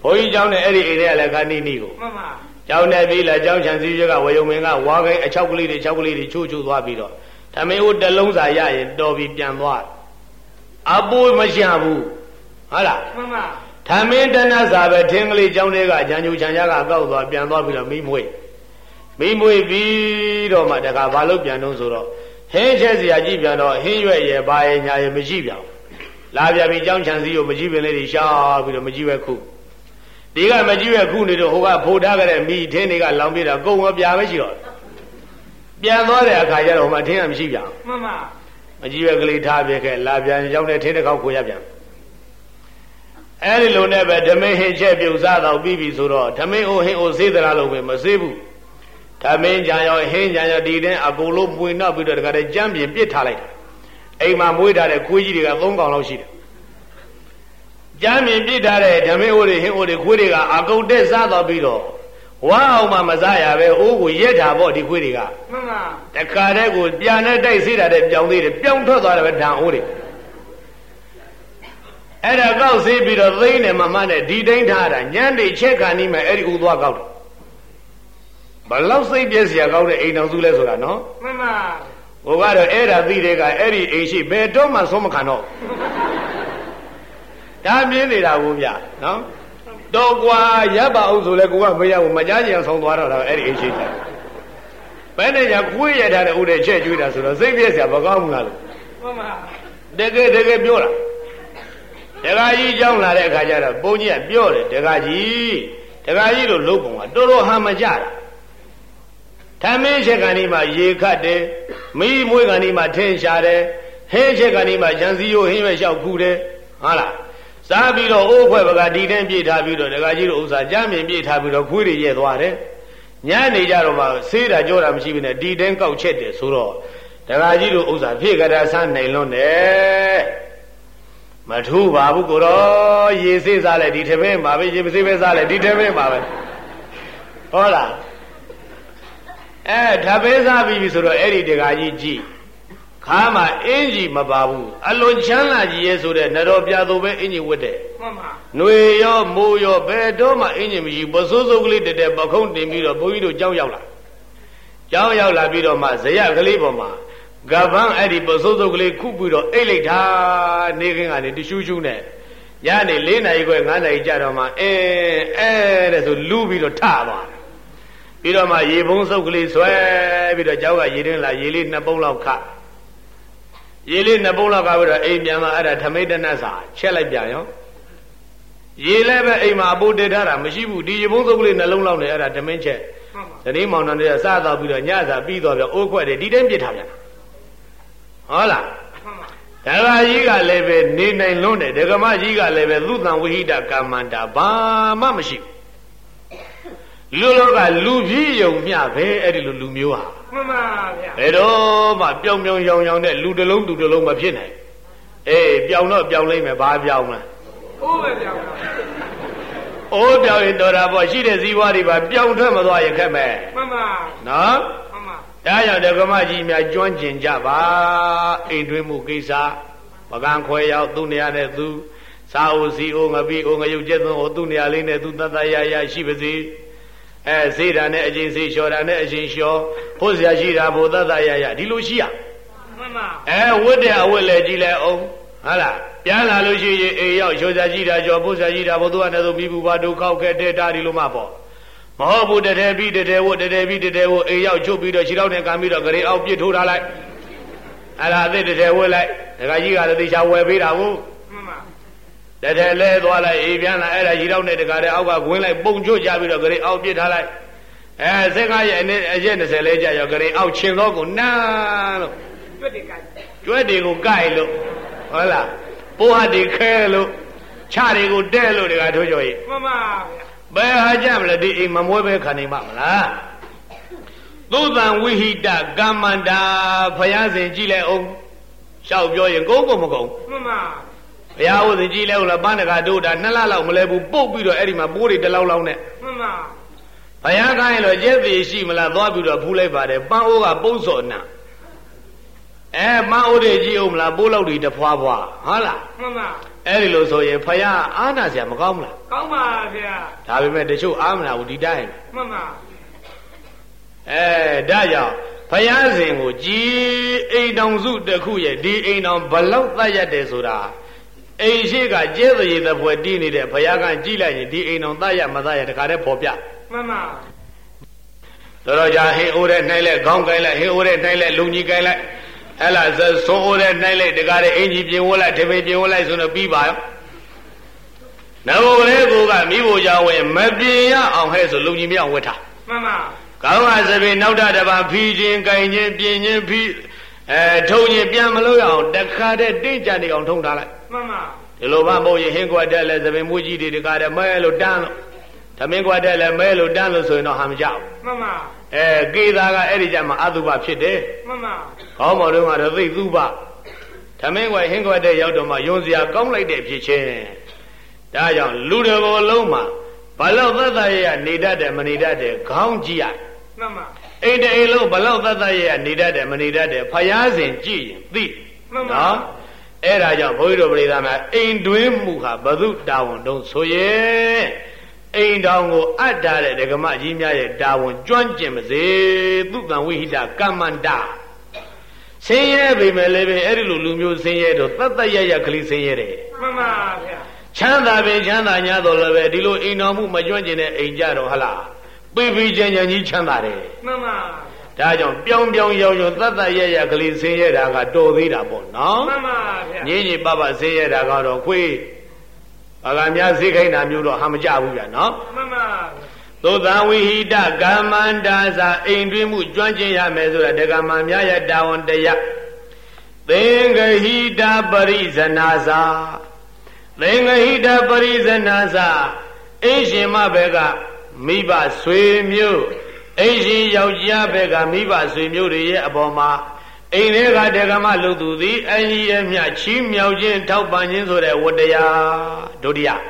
ဘုန်းကြီးเจ้าနဲ့အဲ့ဒီအိမ်ထဲကလည်းခါနီးနီးကိုမှန်ပါเจ้าနဲ့ပြီးလာเจ้าချန်စည်းရွက်ကဝေယုံမင်းကဝါခိုင်းအချောက်ကလေးတွေအချောက်ကလေးတွေချိုးချိုးသွားပြီးတော့ဓမင်းဦးတလုံးစာရရင်တော်ပြီးပြန်သွားအပိုးမရှာဘူးဟုတ်လားမှန်ပါဓမင်းတဏ္ဍစာပဲထင်းကလေးเจ้าတွေကဂျန်ညူချန်ကြကအကောက်သွားပြန်သွားပြီးတော့မိမွေးမိမွေးပြီးတော့မှတခါဘာလို့ပြန်တော့ဆိုတော့ဟင်းချက်စရာကြည့်ပြန်တော့ဟင်းရွက်ရဲ့ဘာရဲ့ညာရဲ့မရှိပြန်လာပြန်ပြီးเจ้าချန်စည်းကိုမကြည့်ပင်လေးတွေရှာပြီးတော့မကြည့်ပဲခုဒီကမကြည့်ရခုနေတော့ဟိုကဖိုးထားကြတဲ့မိထင်းတွေကလောင်ပြတာကုံမပြပဲရှိတော့ပြန်သွားတဲ့အခါကျတော့ဟိုမှာထင်းကမရှိပြန်မှန်ပါမကြည့်ရကလေးထားပြခဲ့လာပြန်ရောက်တဲ့ထင်းတစ်ခေါက်ကိုရပြန်အဲဒီလိုနဲ့ပဲဓမင်းဟင်းချက်ပြုတ်စားတော့ပြီးပြီဆိုတော့ဓမင်းအိုဟင်းအိုစေးသလားလို့ပဲမစေးဘူးဓမင်းကြံရောဟင်းကြံရောဒီတဲ့အကုန်လုံးပွင့်တော့ပြီးတော့တခါတည်းကြမ်းပြင်ပစ်ထားလိုက်တာအိမ်မှာမွေးထားတဲ့ခွေးကြီးတွေကသုံးကောင်လောက်ရှိတယ်ကျမ်းမြင်ပြစ်ထားတဲ့ဓမင်းအိုတွေဟင်းအိုတွေခွေးတွေကအကုန်တက်စားတော့ပြီးတော့ဝါအောင်မှမစားရပဲအိုးကိုရက်တာပေါ့ဒီခွေးတွေကမှန်ပါတခါတည်းကိုပြန်နဲ့တိုက်စေးတာတဲ့ပြောင်းသေးတယ်ပြောင်းထွက်သွားတယ်ပဲဓာန်အိုးတွေအဲ့ဒါကောက်စေးပြီးတော့သိန်းနဲ့မမနဲ့ဒီတိုင်းထားတာညံ့တွေချက်ခံနေမယ်အဲ့ဒီဥသွားကောက်တယ်ဘလောက်စိတ်ပြည့်စရာကောက်တဲ့အိမ်တော်စုလဲဆိုတာနော်မှန်ပါဟိုကတော့အဲ့ဒါသိတဲ့ကအဲ့ဒီအိမ်ရှိဘယ်တော့မှဆုံးမခံတော့ဒါမြင်နေတာဘူးဗျနော်တော့ကွာရပ်ပါအောင်ဆိုလဲကိုကမရဘူးမကြားကြင်ဆောင်သွားတော့တာအဲ့ဒီအိမ်ရှိတယ်ဘယ်နဲ့ညာခွေးရထားတဲ့ဦးတဲ့ချက်ကျွေးတာဆိုတော့စိတ်ပြည့်စရာမကောင်းဘူးလားလို့မှန်ပါတကယ်တကယ်ပြောတာတက္ကကြီးကြောင်းလာတဲ့အခါကျတော့ဘုန်းကြီးကပြောတယ်တက္ကကြီးတက္ကကြီးလို့လုပ်ပုံကတော်တော်ဟန်မကြတာထမင်းချက်ကန်ဒီမှာရေခတ်တယ်မိမွေးကန်ဒီမှာထင်းရှာတယ်ဟင်းချက်ကန်ဒီမှာရန်စီယိုဟင်းရွက်လျှောက်ခူတယ်ဟုတ်လားစားပြီးတော့အိုးခွဲပကဒီတိုင်းပြေးထားပြီးတော့တက္ကကြီးတို့ဥစ္စာကြမ်းမြင်ပြေးထားပြီးတော့ခွေးတွေရဲသွားတယ်ညနေကြတော့မှဆေးတာကြောတာမရှိဘဲနဲ့ဒီတိုင်းကောက်ချက်တယ်ဆိုတော့တက္ကကြီးတို့ဥစ္စာဖြည့်ကြတာဆန်းနိုင်လွန်းတယ်မထူးပါဘူးကိုတော့ရေစေးစားလိုက်ဒီထမင်းပါပဲရေမစေးပဲစားလိုက်ဒီထမင်းပါပဲဟုတ်လားအဲထမင်းစားပြီးပြီဆိုတော့အဲ့ဒီတက္ကကြီးကြည့်ခါမှအင်းကြီးမပါဘူးအလွန်ချမ်းသာကြီးရဲ့ဆိုတဲ့နတော်ပြသူပဲအင်းကြီးဝတ်တယ်မှန်ပါຫນွေရောမိုးရောဘယ်တော့မှအင်းကြီးမရှိပစိုးစိုးကလေးတက်တက်ပခုံးတင်ပြီးတော့ဘုန်းကြီးတို့ကြောင်းရောက်လာကြောင်းရောက်လာပြီးတော့မှဇရကလေးပေါ်မှာကပန်းအဲ့ဒီပစိုးစိုးကလေးခုပြီးတော့အိတ်လိုက်တာနေခင်းကနေတရှူးရှူးနဲ့ညနေလေးနာရီခွဲငါးနာရီကြာတော့မှအဲအဲတဲ့ဆိုလူပြီးတော့ထသွားပြီးတော့မှရေဘုံစုပ်ကလေးဆွဲပြီးတော့ကြောက်ကရေတွင်းလာရေလေးနှစ်ပုံလောက်ခရေလေးနှစ်ပုံလောက်ကပြီးတော့အိမ်ပြန်လာအဲ့ဒါထမိတ်တနတ်စာချက်လိုက်ပြန်ရောရေလည်းပဲအိမ်မှာအပိုးတည်ထားတာမရှိဘူးဒီရေဘုံစုပ်ကလေးနှလုံးလောက်နေအဲ့ဒါဓမင်းချက်သတိမောင်နှံတွေကစားတော့ပြီးတော့ညစာပြီးတော့ပြအိုးခွက်တွေဒီတိုင်းပြစ်ထားပြန်ဟုတ်လားဒကာကြီးကလည်းပဲနေနိုင်လွန်းတယ်ဒကမကြီးကလည်းပဲသုတံဝိဟိတကာမန္တာဘာမှမရှိဘူးလူလောကလူကြီးယုံမျှပဲအဲ့ဒီလိုလူမျိုးဟာမှန်ပါဗျာဘယ်တော့မှပြောင်ပြောင်ရောင်ရောင်တဲ့လူတစ်လုံးသူတစ်လုံးမဖြစ်နိုင်အေးပြောင်တော့ပြောင်လိုက်မယ်ဘာပြောင်လဲအိုးပဲပြောင်တာအိုးပြောင်ရင်တော်တာပေါ့ရှိတဲ့ဇီဝတွေပါပြောင်ထွက်မသွားရင်ခက်မယ်မှန်ပါနော်မှန်ပါဒါကြောင့်ဒကမကြီးများကျွမ်းကျင်ကြပါအိမ်တွင်းမှုကိစ္စပကံခွဲရောက်သူ့နေရာနဲ့သူစာအိုစီအိုငပိအိုငရုတ်ကျက်သွန်းအိုသူ့နေရာလေးနဲ့သူတတ်တရရရှိပါစေအဲစေးတာနဲ့အချင်းစေးလျှော်တာနဲ့အချင်းလျှော်ဖို့စရာရှိတာဘုသတ္တရရဒီလိုရှိရမှန်ပါအဲဝတ်တဲ့အဝတ်လည်းကြည့်လိုက်အောင်ဟုတ်လားပြန်လာလို့ရှိရင်အိမ်ရောက်လျှော်စရာရှိတာကျော်ဖို့စရာရှိတာဘုသူကနဲ့သူမိဘူးဘာတို့ခောက်ခဲ့တဲ့တာဒီလိုမှပေါ့မဟုတ်ဘူးတထဲပြီးတထဲဝတ်တထဲပြီးတထဲဝတ်အိမ်ရောက်ချုပ်ပြီးတော့ခြေထောက်နဲ့ကမ်းပြီးတော့ဂရေအောက်ပြစ်ထိုးထားလိုက်အဲ့ဒါအစ်တထဲဝတ်လိုက်ဒကာကြီးကလည်းသေချာဝယ်ပေးတာကိုမှန်ပါတထဲလဲသွားလိုက်အေးပြန်လာအဲ့ဒါခြေထောက်နဲ့တကာတဲ့အောက်ကခွင်းလိုက်ပုံချွတ်ကြပြီးတော့ဂရေအောက်ပြစ်ထားလိုက်အဲစက်ကားရဲ့အနည်းအရက်၂၀လဲကြရောဂရေအောက်ချင်းသောကိုနားလို့ကျွတ်တွေကိုက်ကျွတ်တွေကိုကိုက်လို့ဟုတ်လားပိုးဟတ်တွေခဲလို့ခြတွေကိုတဲ့လို့တကာထိုးကြော်ကြီးမှန်ပါဘယ်ဟာကြမလဲဒီအိမ်မမွေးပဲခံနေမှာမလားသုတံဝိဟိတကမ္မန္တာဘုရားရှင်ကြည့်လိုက်အောင်ရှောက်ပြောရင်ကုန်ကုန်မကုန်မှန်ပါဘုရားဟုတ်ရှင်ကြည့်လိုက်အောင်လားပန်းတကာတို့တာနှစ်လလောက်မလဲဘူးပုတ်ပြီးတော့အဲ့ဒီမှာပိုးတွေတလောက်လောက်နဲ့မှန်ပါဘုရားခိုင်းလို့ကျက်သေးရှိမလားသွားပြီးတော့ဖူးလိုက်ပါတယ်ပန်းအိုးကပုတ်စော်နာအဲမအိုးတွေကြည့်အောင်မလားပိုးလောက်တွေတဖွာဖွာဟုတ်လားမှန်ပါအဲ့ဒီလိုဆိုရင်ဖယားအားနာစရာမကောင်းဘူးလားကောင်းပါဗျာဒါပေမဲ့တချို့အားမနာဘူးဒီတိုင်းမှန်ပါအဲဒါကြောင့်ဖယားစဉ်ကိုကြည်အိမ်တော်စုတစ်ခုရဲ့ဒီအိမ်တော်ဘလောက်သတ်ရတယ်ဆိုတာအိမ်ရှိကကျဲသေးတဲ့ဘွယ်တီးနေတဲ့ဖယားကကြည့်လိုက်ရင်ဒီအိမ်တော်သတ်ရမသတ်ရတခါတည်းပေါ်ပြမှန်ပါတော်တော်ကြာဟင်းအိုးတဲ့နိုင်လဲခေါင်းကိုင်းလိုက်ဟင်းအိုးတဲ့နိုင်လဲလုံကြီးကိုင်းလိုက်ဟဲ့လားဇဆိုးအိုးတဲ့နိုင်လဲတခါတည်းအင်ကြီးပြင်ဝတ်လိုက်တပင်ပြင်ဝတ်လိုက်ဆိုတော့ပြီးပါရောနဘုလေးကူကမိဖို့ကြောင့်ဝင်မပြင်ရအောင်ဟဲ့ဆိုလုံကြီးမအောင်ဝတ်ထားမှန်ပါကောင်းပါစပင်နောက်တာတပါဖီးခြင်းကိုင်းခြင်းပြင်ခြင်းဖီးအဲထုံခြင်းပြန်မလို့ရအောင်တခါတည်းတင်းကြနေအောင်ထုံထားလိုက်မှန်ပါဒီလိုမှမဟုတ်ရင်ဟင်းကွက်တက်လဲစပင်မူကြီးတွေတခါတည်းမဲလို့တန်းလို့သမင်းကွက်တက်လဲမဲလို့တန်းလို့ဆိုရင်တော့ဟာမကြောက်မှန်ပါအဲကေသာကအဲ့ဒီကြမှာအတုပဖြစ်တယ်မှန်ပါခေါင်းမော်တုံးကတော့သိသူပသမင်းကွက်ဟင်းကွက်တက်ရောက်တော့မှယွန်စရာကောင်းလိုက်တဲ့ဖြစ်ချင်းဒါကြောင့်လူတော်ဘောလုံးမှာဘလောက်သက်သက်ရနေတတ်တယ်မနေတတ်တယ်ခေါင်းကြည့်ရမှန်ပါအိမ်တအိမ်လုံးဘလောက်သက်သက်ရနေတတ်တယ်မနေတတ်တယ်ဖယားစဉ်ကြည့်ရင်သိမှန်ပါအဲ့ဒါကြောင့်ဘုန်းကြီးတို့ပြိဿမှာအိမ်တွင်းမှုဟာဘု து တာဝန်တုံးဆိုရင်အိမ်တော်ကိုအပ်ထားတဲ့ဒကမကြီးများရဲ့တာဝန်ကျွမ်းကျင်ပါစေသူတံဝိဟိတကမ္မန္တဆင်းရဲပေမဲ့လည်းပဲအဲ့ဒီလိုလူမျိုးဆင်းရဲတော့တတ်တရရကလေးဆင်းရဲတယ်မှန်ပါဗျာချမ်းသာပင်ချမ်းသာ냐တော့လည်းပဲဒီလိုအိမ်တော်မှုမကျွမ်းကျင်တဲ့အိမ်ကြတော့ဟလားပြပြချမ်းချမ်းကြီးချမ်းသာတယ်မှန်ပါဒါကြောင့်ပြောင်းပြောင်းရောက်ရောက်တတ်တရရကလေးဆင်းရဲတာကတော်သေးတာပေါ့နော်မှန်ပါဗျာညီညီပပဆင်းရဲတာကတော့ခွေးဘာကများစိတ်ခိုင်းတာမျိုးတော့ဟာမကြဘူးဗျာနော်မှန်ပါသုသံဝိဟိတကမ္မန္တာသာအိမ်တွင်းမှုကျွမ်းကျင်ရမယ်ဆိုတာဒကမများရဲ့တာဝန်တရားသင်္ကဟိတပရိဇနာသာသင်္ကဟိတပရိဇနာသာအိရှင်မဘက်ကမိဘဆွေမျိုးအိရှင်ယောက်ျားဘက်ကမိဘဆွေမျိုးတွေရဲ့အပေါ်မှာအိမ်တွေကဒကမလူသူသည်အင်ကြီးရဲ့မြချီးမြောက်ခြင်းထောက်ပံ့ခြင်းဆိုတဲ့ဝတ္တရားဒုတိယ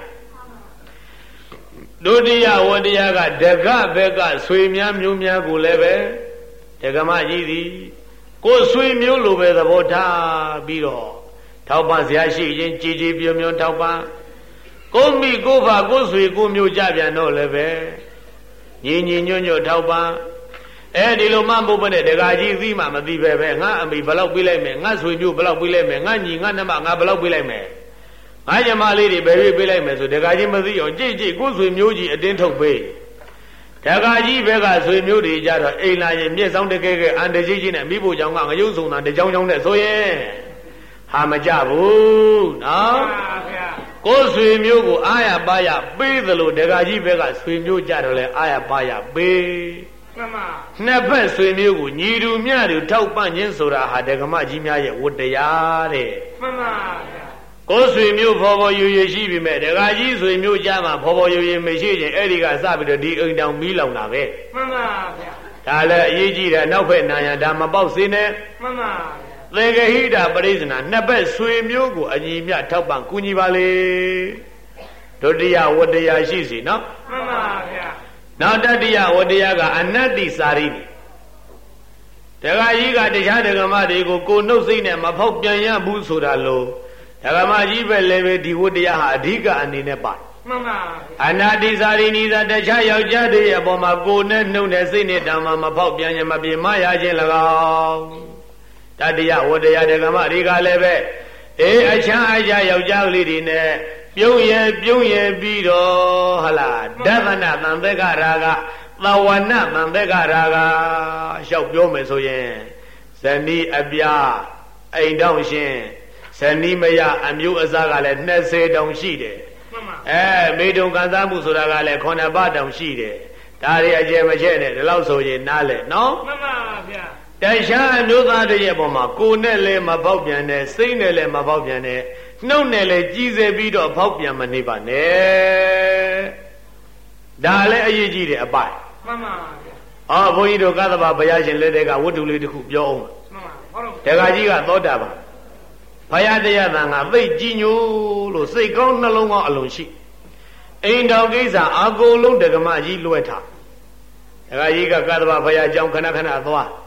ဒုတိယဝတ္တရားကဒကဘက်ကဆွေများမျိုးများကိုလည်းပဲဒကမကြီးသည်ကိုယ်ဆွေမျိုးလိုပဲသဘောထားပြီးတော့ထောက်ပံ့စရာရှိရင်ကြည်ကြည်ပြုံပြုံထောက်ပံ့ကိုမိကိုဖကိုဆွေကိုမျိုးကြပြန်တော့လည်းပဲညီညီညွတ်ညွတ်ထောက်ပံ့အဲဒီလိုမှမဟုတ်ဘဲနဲ့ဒကာကြီးသိမှမသိပဲပဲငါအမိဘယ်လောက်ပြေးလိုက်မယ်ငါဆွေမျိုးဘယ်လောက်ပြေးလိုက်မယ်ငါညီငါနှမငါဘယ်လောက်ပြေးလိုက်မယ်ငါညီမလေးတွေဘယ်ပြေးလိုက်မယ်ဆိုဒကာကြီးမသိအောင်ကြိတ်ကြိတ်ကိုဆွေမျိုးကြီးအတင်းထုတ်ပေးဒကာကြီးဘက်ကဆွေမျိုးတွေကြတော့အိမ်လာရင်မျက်စောင်းတကဲကဲအန်တကြီးကြီးနဲ့မိဖို့ကြောင့်ကငရုပ်စုံတာတကြောင်ကြောင်နဲ့ဆိုရင်ဟာမကြဘူးနော်ကိုဆွေမျိုးကိုအာရပါရပေးသလိုဒကာကြီးဘက်ကဆွေမျိုးကြတော့လဲအာရပါရပေးမှန်ပါနှစ်ဖက်ဆွေမျိုးကိုညီတူမျှတူထောက်ပံ့ခြင်းဆိုတာဟာဒကမကြီးများရဲ့ဝတ္တရားတဲ့မှန်ပါကိုဆွေမျိုးဖော်ဖော်ရွရွရှိပြီမဲ့ဒကာကြီးဆွေမျိုးကြမှာဖော်ဖော်ရွရွမရှိရင်အဲ့ဒီကစပြီးတော့ဒီအိမ်တောင်မီးလောင်တာပဲမှန်ပါဗျာဒါလည်းအရေးကြီးတယ်နောက်ဖက်နာယံဒါမပေါက်စေနဲ့မှန်ပါသင်္ကဟိတပရိဇနာနှစ်ဖက်ဆွေမျိုးကိုအညီမြထောက်ပံ့ကူညီပါလေဒုတိယဝတ္တရားရှိစီနော်မှန်ပါဗျာနောက်တတိယဝတ္တရားကအနတ္တိစာရိတိဒကာကြီးကတရားဒကမတွေကိုကိုနှုတ်စိတ်နဲ့မဖောက်ပြန်ရဘူးဆိုတာလို့ဒကမကြီးပဲလည်းပဲဒီဝတ္တရားဟာအဓိကအနေနဲ့ပါမှန်ပါအနတ္တိစာရိနိသာတခြားယောက်ျားတွေရဲ့အပေါ်မှာကိုနဲ့နှုတ်နဲ့စိတ်နဲ့တောင်မှမဖောက်ပြန်ရမပြေမရခြင်း၎င်းတတိယဝတ္တရားဒကမတွေကလည်းပဲအေးအချမ်းအချမ်းယောက်ျားလေးတွေနဲ့ပြုံးရပြုံးရပြီးတော့ဟလားဒသနသံသက္ကရာကသဝနသံသက္ကရာကလျှောက်ပြောမယ်ဆိုရင်ဇနီးအပြားအိမ်တောင်ရှင်ဇနီးမယအမျိုးအစားကလည်းနှစ်ဆယ်တောင်ရှိတယ်အဲမိတုံကန်စားမှုဆိုတာကလည်းခုနှစ်ပါးတောင်ရှိတယ်ဒါတွေအကျယ်မကျဲနဲ့ဒီလောက်ဆိုရင်နားလဲနော်မှန်ပါဗျာတရားအမျိုးသားတွေရဲ့ပုံမှာကိုယ်နဲ့လည်းမပေါက်ပြန်နဲ့စိတ်နဲ့လည်းမပေါက်ပြန်နဲ့နှုတ်နဲ့လည်းကြီးစေပြီးတော့ဖောက်ပြန်မနေပါနဲ့ဒါလည်းအရေးကြီးတယ်အပိုင်မှန်ပါဗျာအော်ဘုန်းကြီးတို့ကသဗ္ဗဘုရားရှင်လက်ထက်ကဝတ္ထုလေးတစ်ခုပြောအောင်မှန်ပါဟုတ်တော့ဒကာကြီးကသောတာပန်ဘုရားတရားသံဃာသိကြည်ညိုလို့စိတ်ကောင်းနှလုံးကောင်းအလုံးရှိအိမ်တော်ကိစ္စအာကိုလုံးဒကမကြီးလွှဲထားဒကာကြီးကကသဗ္ဗဘုရားကြောင့်ခဏခဏသွား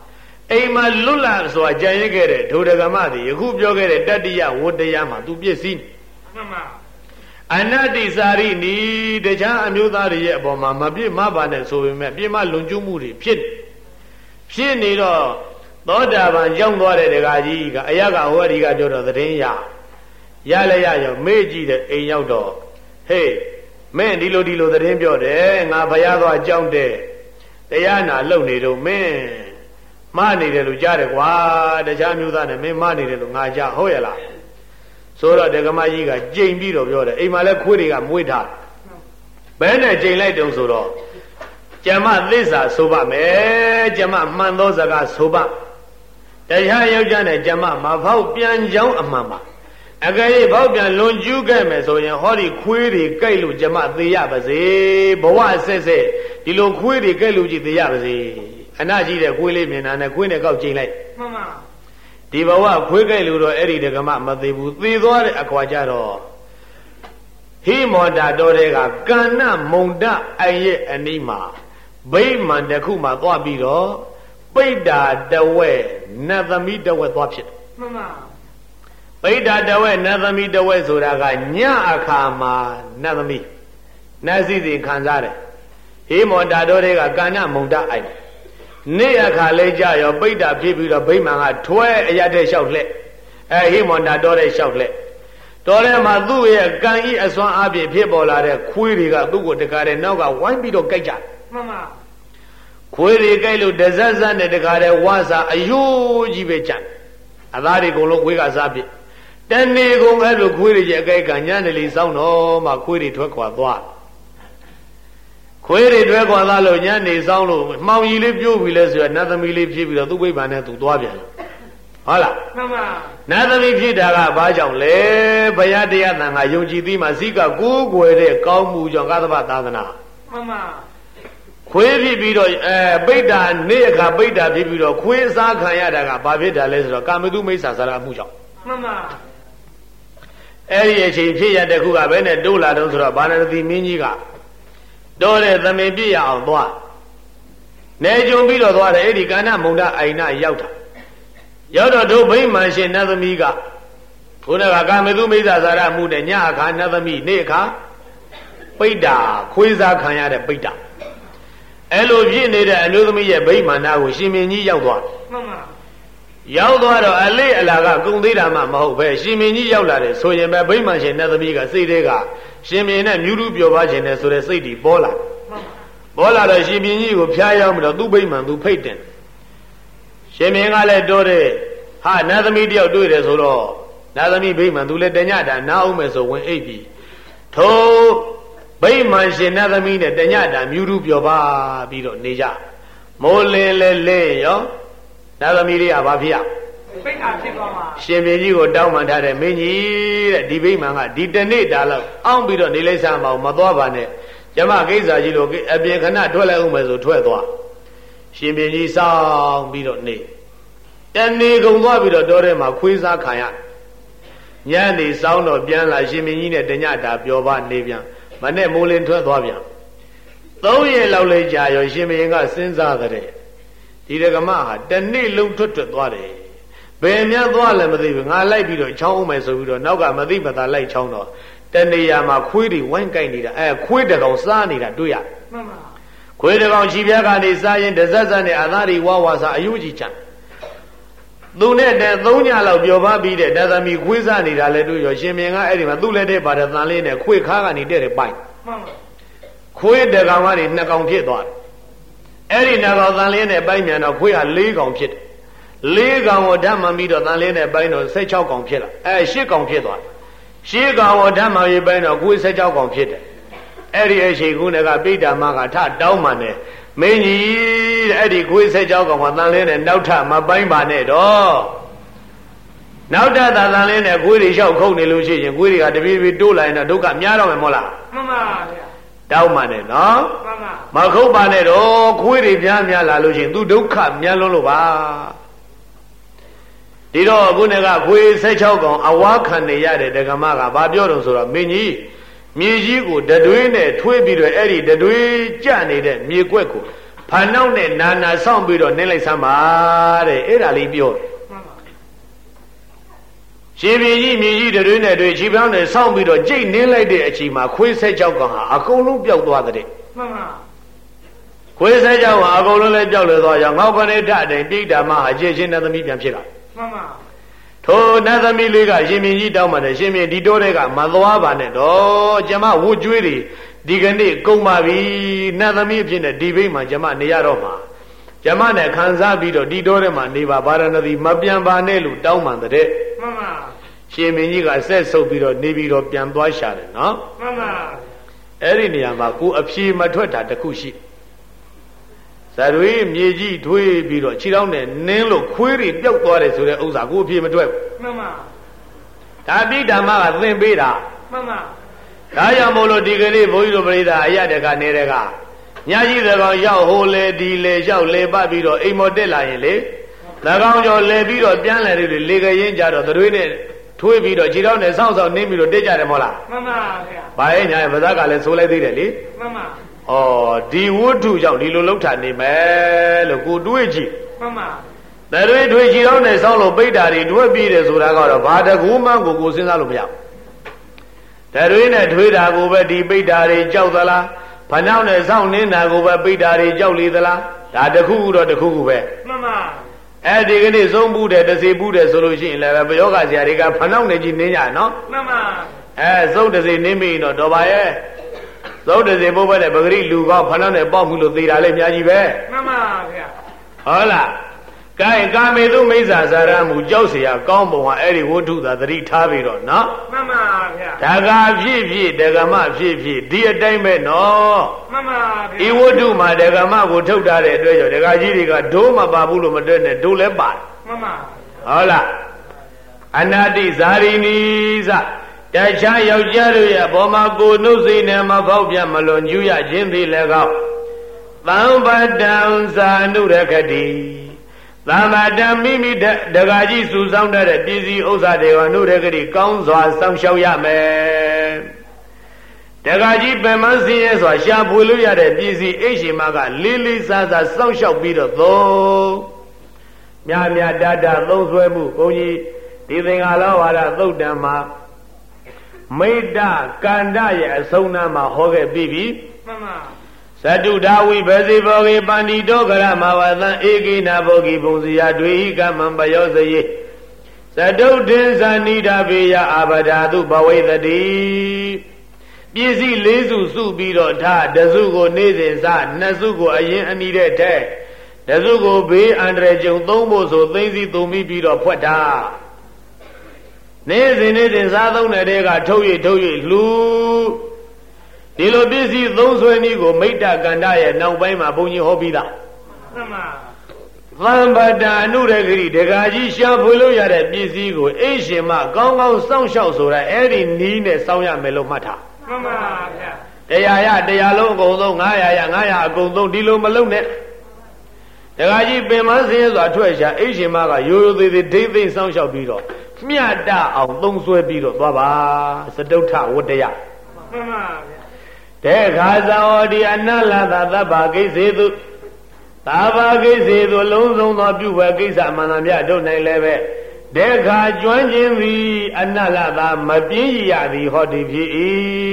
အိမ်မှာလွတ်လပ်စွာကြံရစ်ခဲ့တဲ့ဒုဒကမသည်ယခုပြောခဲ့တဲ့တတ္တိယဝတ္တရားမှာသူပြည့်စည်မှန်ပါအနတ္တိစာရိနီတခြားအမျိုးသားတွေရဲ့အပေါ်မှာမပြည့်မပါနဲ့ဆိုပေမဲ့ပြည့်မလွန်ကျူးမှုတွေဖြစ်ဖြစ်နေတော့သောတာပန်ရောက်သွားတဲ့ဒကာကြီးကအယကဟောဒီကပြောတော့သတင်းရရလဲရရောမေ့ကြည့်တဲ့အိမ်ရောက်တော့ဟေးမင်းဒီလိုဒီလိုသတင်းပြောတယ်ငါဘုရားသွားကြောင်းတဲ့တရားနာလုံနေတော့မင်းမနေတယ်လို့ကြားတယ်ကွာတခြားမျိုးသားနဲ့မင်းမနေတယ်လို့ငါကြားဟုတ်ရလားဆိုတော့ဒကမကြီးကကြိမ်ပြီးတော့ပြောတယ်အိမ်မှာလဲခွေးတွေကမွေးထားဘယ်နဲ့ကြိမ်လိုက်တုံဆိုတော့ကျမသစ္စာဆိုပါမယ်ကျမမှန်သောစကားဆိုပါတရားယောက်ျားနဲ့ကျမမဖောက်ပြန်ကြောင်းအမှန်ပါအကယ်၍ဖောက်ပြန်လွန်ကျူးခဲ့မယ်ဆိုရင်ဟောဒီခွေးတွေကြိတ်လို့ကျမသေရပါစေဘဝဆက်ဆက်ဒီလိုခွေးတွေကြိတ်လို့ကြည့်သေရပါစေအနာကြီးတဲ့ခွေးလေးမြင်တာနဲ့ခွေးနဲ့ကောက်ကျိန်လိုက်မှန်ပါဒီဘဝခွေးကြိတ်လို့တော့အဲ့ဒီဒကမမသေးဘူးသေသွားတဲ့အခွာကြတော့ဟိမောတာတော်တဲ့ကကန္နမုံဒအိုင်ရဲ့အနီးမှာဗိမာန်တစ်ခုမှသွားပြီးတော့ပိဋ္ဌာတဝဲနတ်သမီးတဝဲသွားဖြစ်မှန်ပါပိဋ္ဌာတဝဲနတ်သမီးတဝဲဆိုတာကညအခါမှာနတ်သမီးနတ်စည်းစိမ်ခံစားတယ်ဟိမောတာတော်တဲ့ကကန္နမုံဒအိုင်နေ့အခါလဲကြရောပိဋ္ဌာဖြစ်ပြီးတော့ဗိမာန်ကထွဲအရတဲ့လျှောက်လှဲ့အဲဟိမောတာတော်တဲ့လျှောက်လှဲ့တော်ထဲမှာသူ့ရဲ့ကံဤအစွမ်းအပြည့်ဖြစ်ပေါ်လာတဲ့ခွေးတွေကသူ့ကိုတကားတဲ့နောက်ကဝိုင်းပြီးတော့ကြိုက်ကြမှန်ပါခွေးတွေကြိုက်လို့တဇက်ဇက်နဲ့တကားတဲ့ဝါစာအယိုးကြီးပဲကြံအသားတွေကုန်လို့ခွေးကစားပြစ်တဏီကုန်အဲ့လိုခွေးတွေရဲ့အကြိုက်ကညနေလီစောင်းတော့မှခွေးတွေထွက်ခွာသွားခွေးတွေထွက်ခွာသွားလို့ညနေစောင်းလို့မှောင်ကြီးလေးပြိုးပြီလဲဆိုရနတ်သမီးလေးဖြစ်ပြီးတော့သူ့ဘိဗံနဲ့သူသွားပြန်ဟုတ်လားမှန်ပါနတ်သမီးဖြစ်တာကဘာကြောင့်လဲဘုရားတရားသံဃာယုံကြည်သည်မှာစိကကိုးကွယ်တဲ့ကောင်းမှုကြောင့်ကသဗ္ဗသာသနာမှန်ပါခွေးဖြစ်ပြီးတော့အဲပိဋ္ဌာနေ့အခါပိဋ္ဌာဖြစ်ပြီးတော့ခွေးစားခံရတာကဘာဖြစ်တာလဲဆိုတော့ကာမတုမိစ္ဆာစာရမှုကြောင့်မှန်ပါအဲ့ဒီအချိန်ဖြစ်ရတဲ့ခုကဘယ်နဲ့တိုးလာတော့ဆိုတော့ဗာဏသီမင်းကြီးကတော်တဲ့သမင်ပြည့်ရအောင်သွားနေကြုံပြီးတော့သွားတယ်အဲ့ဒီကာဏမုံဒအိုင်နာရောက်တာရောက်တော့တို့ဗိမာန်ရှင်နတ်သမီးကခုနကကာမတုမိစ္ဆာစာရမှုတဲ့ညအခါနတ်သမီးနေ့အခါပိဋ္ဌာခွေးစားခံရတဲ့ပိဋ္ဌာအဲ့လိုဖြစ်နေတဲ့အမျိုးသမီးရဲ့ဗိမာန်နာကိုရှင်မင်းကြီးရောက်သွားမှန်ပါရောက်သွားတော့အလေးအလာကကုံသေးတာမှမဟုတ်ပဲရှင်မင်းကြီးရောက်လာတယ်ဆိုရင်ပဲဗိမာန်ရှင်နတ်သမီးကစိတ်တွေကရှင်မင်းနဲ့မြူးတူးပျော်ပါခြင်းနဲ့ဆိုတဲ့စိတ်တွေပေါ်လာပေါ်လာတော့ရှင်မင်းကြီးကိုဖျားရောက်ပြီးတော့သူ့ဗိမာန်သူဖိတ်တယ်ရှင်မင်းကလည်းတိုးတယ်ဟာနတ်သမီးတယောက်တွေ့တယ်ဆိုတော့နတ်သမီးဗိမာန်သူလည်းတညတာနားအောင်မယ်ဆိုဝင်အိပ်ပြီးထိုးဗိမာန်ရှင်နတ်သမီးနဲ့တညတာမြူးတူးပျော်ပါပြီးတော့နေကြမိုးလင်းလဲလဲရောနတ်သမီးလေးကဘာဖြစ်ရပိဋ္ဌာဖြစ်သွားမှာရှင်မင်းကြီးကိုတောင်းပန်ထားတယ်မင်းကြီးတဲ့ဒီဗိမာန်ကဒီတနေ့တာလောက်အောင်းပြီးတော့နေလိုက်စမ်းမအောင်မသွားပါနဲ့ကျမကိစ္စကြီးလို့အပြင်ခဏထွက်လိုက်အောင်မယ်ဆိုထွက်သွားရှင်မင်းကြီးစောင်းပြီးတော့နေတနေ့ကုန်သွားပြီးတော့တောထဲမှာခွေးစားခံရညနေစောင်းတော့ပြန်လာရှင်မင်းကြီးနဲ့တညတာပျော်ပါနေပြန်မနဲ့မိုးလင်းထွက်သွားပြန်သုံးရက်လောက်လေးကြာရောရှင်မင်းကစဉ်းစားတဲ့ဒီဒကမဟာတနေ့လုံးထွက်ထွက်သွားတယ်ဘယ်များသွားလဲမသိဘူးငါလိုက်ပြီးတော့ချောင်းအောင်မယ်ဆိုပြီးတော့နောက်ကမသိမသာလိုက်ချောင်းတော့တနေရာမှာခွေးတွေဝိုင်းကြိုက်နေတာအဲခွေးတကောင်စားနေတာတွေ့ရမှန်ပါခွေးတကောင်ခြိပြားကနေစားရင်တဇက်ဇက်နဲ့အသားတွေဝါဝါစားအယုကြီးချမ်းသူနဲ့တည်းသုံးညလောက်ပျော်ပါပြီးတဲ့တသမီခွေးစားနေတာလဲတွေ့ရောရှင်မင်းကအဲ့ဒီမှာသူ့လက်ထဲပါတဲ့တန်လေးနဲ့ခွေးခါကနေတဲ့တဲ့ပိုက်မှန်ပါခွေးတကောင်ကနေနှစ်ကောင်ဖြစ်သွားတယ်အဲ့ဒီနှကောင်တန်လေးနဲ့ပိုင်းမြန်တော့ခွေးဟာလေးကောင်ဖြစ်တယ်လေးကောင်ကိုဓာတ်မှန်ပြီးတော့တန်လေးနဲ့ပိုင်းတော့၁၆ကောင်ဖြစ်လာအဲ၈ကောင်ဖြစ်သွားတယ်ရှင်းကောင်ကိုဓာတ်မှန်ပြီးပိုင်းတော့ခွေး၁၆ကောင်ဖြစ်တယ်အဲ့ဒီအချိန်ခုနကပိဋ္ဌာမကထတောင်းမှန်တယ်မင်းကြီးတဲ့အဲ့ဒီခွေး၁၆ကောင်ကတန်လေးနဲ့နောက်ထမပိုင်းပါနဲ့တော့နောက်ထသာတန်လေးနဲ့ခွေးတွေလျှောက်ခုတ်နေလို့ရှိရင်ခွေးတွေကတပြေးပြေးတိုးလာရင်တော့ဒုက္ခများတော့မယ်မဟုတ်လားမှန်ပါဗျာတောင်းမှန်တယ်နော်မှန်ပါမခုတ်ပါနဲ့တော့ခွေးတွေများများလာလို့ရှိရင်သူဒုက္ခများလွန်းလို့ပါဒီတော့ခုနကခွေး၁၆ကောင်အဝါခံနေရတဲ့ဒကမကဘာပြောတော့ဆိုတော့မင်းကြီးမြေကြီးကိုတတွေးနဲ့ထွေးပြီးတော့အဲ့ဒီတတွေးကြနေတဲ့မြေကွက်ကိုဖနောက်နဲ့နာနာဆောင်ပြီးတော့နင်းလိုက်စမ်းပါတဲ့အဲ့ဒါလေးပြောရှင်ပြည်ကြီးမြေကြီးတွေနဲ့တွေခြေပြောင်းနဲ့ဆောင်းပြီးတော့ကြိတ်နင်းလိုက်တဲ့အချိန်မှာခွေးဆက်ကြောက်ကဟာအကုန်လုံးပျောက်သွားတဲ့မှန်ပါခွေးဆက်ကြောက်ဟာအကုန်လုံးလည်းပျောက်လေသွားကြောင်းငေါပနေထတဲ့ပြိတ္တာမအကျေချင်းနဲ့သမီးပြန်ဖြစ်လာမှန်ပါထိုနတ်သမီးလေးကရှင်ပြည်ကြီးတောင်းပါတယ်ရှင်ပြည်ဒီတိုးတဲ့ကမသွားပါနဲ့တော့ကျမဝှကျွေးတွေဒီကနေ့ကုန်ပါပြီနတ်သမီးအဖြစ်နဲ့ဒီဘိတ်မှာကျမနေရတော့မှာကျမနဲ့ခံစားပြီးတော့ဒီတိုးထဲမှာနေပါဗာရဏသီမပြန်ပါနဲ့လို့တောင်းပန်တဲ့မှန်ပါရှင်မင်းကြီးကဆက်ဆုပ်ပြီးတော့နေပြီးတော့ပြန်သွားရှာတယ်နော်မှန်ပါအဲ့ဒီနေရာမှာကိုအဖြေမထွက်တာတခုရှိဇရွေးမြေကြီးထွေးပြီးတော့ခြေထောက်နဲ့နင်းလို့ခွေးတွေပျောက်သွားတယ်ဆိုတဲ့ဥစ္စာကိုအဖြေမထွက်ဘူးမှန်ပါဒါပိဓမ္မကသင်ပေးတာမှန်ပါဒါကြောင့်မို့လို့ဒီကနေ့ဘုန်းကြီးတို့ပြိဿအရတကနေတဲ့ကညာကြီးသကောင်ရောက်ဟိုလေဒီလေရောက်လေပတ်ပြီးတော့အိမ်မော်တက်လာရင်လေသကောင်ကျော်လေပြီးတော့ပြန်လဲတွေလေကရင်ကြတော့သွေးနဲ့ထွေးပြီးတော့ခြေထောက်နဲ့စောင့်စောင့်နင်းပြီးတော့တက်ကြတယ်မဟုတ်လားမှန်ပါဗျာဘာရဲ့ညာရဲ့ဗဇက်ကလည်းဆိုလိုက်သေးတယ်လေမှန်ပါဩဒီဝတ္ထုကြောင့်ဒီလိုလောက်ထာနေမယ်လို့ကိုတွေးကြည့်မှန်ပါသွေးထွေးခြေထောက်နဲ့စောင့်လို့ပိတ်တာတွေတွဲပြီးတယ်ဆိုတာကတော့ဘာတကူမှကိုကိုစဉ်းစားလို့မရဘူးတရွေးနဲ့ထွေးတာကိုပဲဒီပိတ်တာတွေကြောက်သလားဖဏောက်နဲ့စောင့်နေတာကိုပဲပိတ်တာတွေကြောက်လေသလားဒါတခုခုတော့တခုခုပဲမှန်ပါအဲ့ဒီကနေ့သုံးဘူးတယ်တစ်စီဘူးတယ်ဆိုလို့ရှိရင်လည်းဘယောဂဆရာတွေကဖဏောက်နေကြီးနင်းကြနော်မှန်ပါအဲသုံးတစ်စီနင်းပြီးတော့တော်ပါရဲ့သုံးတစ်စီဘိုးဘဲတဲ့ပဂရိလူကောက်ဖဏောက်နဲ့ပေါက်မှုလို့သေးတာလည်းအများကြီးပဲမှန်ပါဗျာဟုတ်လားကဲကာမေတုမိစ္ဆာဇာရမှုကြောက်เสียကောင်းပုံဟာအဲ့ဒီဝတ္ထုသာသတိထားပြီးတော့နော်မှန်ပါဗျာဒါကဖြစ်ဖြစ်ဒဂမဖြစ်ဖြစ်ဒီအတိုင်းပဲနော်မှန်ပါဗျာဒီဝတ္ထုမှာဒဂမကိုထုတ်ထားတဲ့အတွက်ကြောင့်ဒကာကြီးတွေကဒိုးမပါဘူးလို့မတွက်နဲ့ဒိုးလည်းပါတယ်မှန်ပါဟုတ်လားအနာတိဇာရိနီစတခြားယောက်ျားတို့ရဲ့ဘောမှာကိုနှုတ်စိနဲ့မဖောက်ပြမလွန်ကျူးရခြင်းသည်လည်းကောင်းသံပတံဇာနုရခတိသမ္မာတံမိမိဒကာကြီးစုဆောင်တဲ့ပစ္စည်းဥစ္စာတွေကိုနှုတ်ရကတိကောင်းစွာစောင့်ရှောက်ရမယ်ဒကာကြီးပင်မစင်းရဲစွာရှာဖွေလို့ရတဲ့ပစ္စည်းအိတ်ရှင်မကလေးလေးစားစားစောင့်ရှောက်ပြီးတော့သုံးများများတတသုံးဆွဲမှုဘုန်းကြီးဒီသင်္ဃာလောဝါဒသုတ်တံမှာမိတ္တကန္တရဲ့အဆုံးနာမှာဟောခဲ့ပြီးပြီမှန်ပါသတုဒါဝိဘဇိဘောဂေပန္တိတောကရမဝသံဧကိနာဘောဂိဘုံစီယတွေဟိကမံပယောစယေသတုတင်္ဇာနိဒဘေယအာဘဒာတုဘဝေတတိပစ္စည်းလေးစုစုပြီးတော့ထားတစုကိုနေစဉ်စနှစ်စုကိုအရင်အနီးတဲ့ထဲတစုကိုဘေးအန္တရာယ်ကြုံသုံးဖို့ဆိုသိသိသုံးပြီးတော့ဖွက်တာနေစဉ်နေစဉ်စားသုံးတဲ့တဲကထုတ်ရထုတ်ရလူဒီလိုပစ္စည်းသုံးဆွဲနည်းကိုမိတ္တကန္တရဲ့နောက်ပိုင်းမှာဘုန်းကြီးဟောပြီးသားမှန်ပါသံပတ္တအနုရဂရိဒကာကြီးရှာဖွေလို့ရတဲ့ပစ္စည်းကိုအိရှင်မကောင်းကောင်းစောင့်ရှောက်ဆိုတာအဲ့ဒီနီးနဲ့စောင့်ရမယ်လို့မှတ်ထားမှန်ပါဗျာတရားရတရားလုံးအကုန်သုံးငါးရာရငါးရာအကုန်သုံးဒီလိုမလုပ်နဲ့ဒကာကြီးပင်မစင်းစွာထွက်ရှာအိရှင်မကရိုးရိုးသေးသေးဒိမ့်သိမ့်စောင့်ရှောက်ပြီးတော့မြတ်တအောင်သုံးဆွဲပြီးတော့သွားပါစတုထဝတ္တယမှန်ပါဗျာတေခါဇာဝတိအနလသသဗ္ဗကိစ္စေတုသဗ္ဗကိစ္စေတုလုံးစုံသောပြုဝဲကိစ္စမှန်သမျှတို့နိုင်လည်းပဲတေခါကျွမ်းခြင်းသည်အနလသမပြင်းရသည်ဟောဒီဖြစ်၏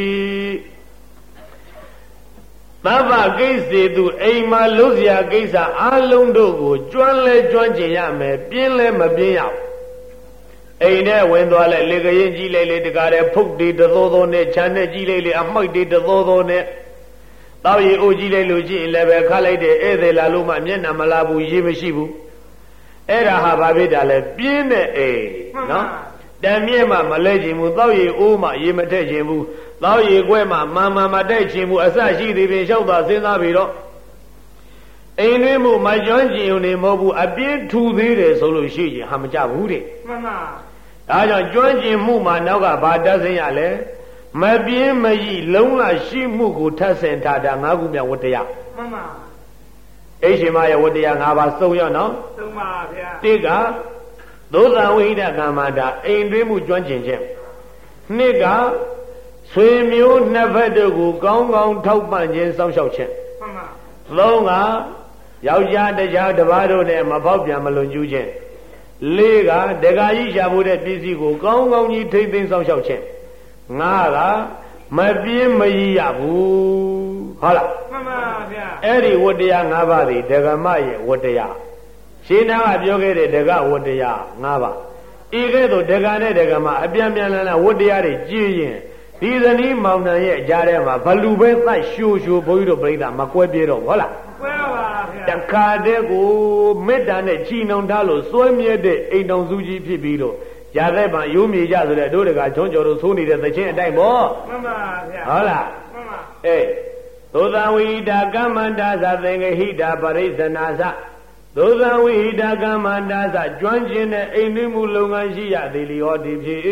သဗ္ဗကိစ္စေတုအိမ်မှာလုံးစရာကိစ္စအလုံးတို့ကိုကျွမ်းလဲကျွမ်းကျင်ရမယ်ပြင်းလဲမပြင်းရဘူးအိမ်နဲ့ဝင်သွားလိုက်လေကရင်ကြီးလိုက်လေတကားတဲ့ဖုတ်တွေတသောသောနဲ့ခြံနဲ့ကြီးလိုက်လေအမှိုက်တွေတသောသောနဲ့တောက်ရီအိုကြီးလိုက်လို့ကြည့်ရင်လည်းပဲခါလိုက်တဲ့ဧည့်သည်လာလို့မှမျက်နှာမလာဘူးရေးမရှိဘူးအဲ့ဒါဟာဘာဖြစ်တာလဲပြင်းတဲ့အိမ်နော်တံမြင့်မှမလဲခြင်းဘူးတောက်ရီအိုးမှရေးမထက်ခြင်းဘူးတောက်ရီခွဲမှမာမာမတိုက်ခြင်းဘူးအစရှိသည်ပင်လျှောက်သာစဉ်းစားပြီးတော့အိမ်တွင်းမှုမကျွမ်းကျင်ုံနေမဟုတ်ဘူးအပြင်းထူသေးတယ်ဆိုလို့ရှိရင်ဟာမကြဘူးတဲ့မှန်ပါဒါကြောင့်ကျွမ်းကျင်မှုမှာနောက်ကဘာတတ်စင်ရလဲမပြင်းမကြီးလုံးလာရှိမှုကိုထပ်ဆင်ထားတာငါးခုမြောက်ဝတ္တရားမှန်ပါအိရှင်မရဲ့ဝတ္တရား၅ပါးစုံရနော်စုံပါဗျာတိကသောသဝိဒကမ္မတာအိမ်တွင်းမှုကျွမ်းကျင်ခြင်းနှစ်ကဆွေမျိုးနှစ်ဖက်တို့ကိုကောင်းကောင်းထောက်ပံ့ခြင်းစောင့်ရှောက်ခြင်းမှန်ပါသုံးကယောက်ျားတရားတစ်ပါးတို့နဲ့မပေါက်ပြန်မလွန်ကျူးခြင်းလေးကဒကာကြီးရှာဖို့တဲ့ပစ္စည်းကိုကောင်းကောင်းကြီးထိမ့်သိမ်းဆောင်ရှောက်ခြင်းငါကမပြင်းမရရဘူးဟုတ်လားမှန်ပါဗျာအဲ့ဒီဝတ္တရား၅ပါးဒီဒကမရဲ့ဝတ္တရားရှင်းနာကပြောခဲ့တဲ့ဒကဝတ္တရား၅ပါးဤကဲ့သို့ဒကာနဲ့ဒကမအပြန်ပြန်လန်းလန်းဝတ္တရားတွေကြည့်ရင်ဒီဇနီးမောင်နှံရဲ့ကြားထဲမှာဘလူပဲသတ်ရှိုးရှိုးဘုန်းကြီးတို့ပြိဿမကွဲပြေတော့ဟုတ်လားကွဲပါဗျာတခါတည်းကိုမေတ္တာနဲ့ချီနှောင်ထားလို့စွဲမြဲတဲ့အိမ်တော်စုကြီးဖြစ်ပြီးတော့ရာသက်ပံရိုးမြေကြဆိုတဲ့တို့တကချွန်းကျော်တို့သိုးနေတဲ့သချင်းအတိုင်းပေါ့မှန်ပါဗျာဟုတ်လားမှန်ပါအေးသောတဝိတာကမ္မန္တာသသင်္ဂဟိတာပရိစ္ဆနာသသောတဝိတာကမ္မန္တာသကျွမ်းကျင်တဲ့အိမ်တွင်းမှုလုပ်ငန်းရှိရသည်လျောဒီဖြစ်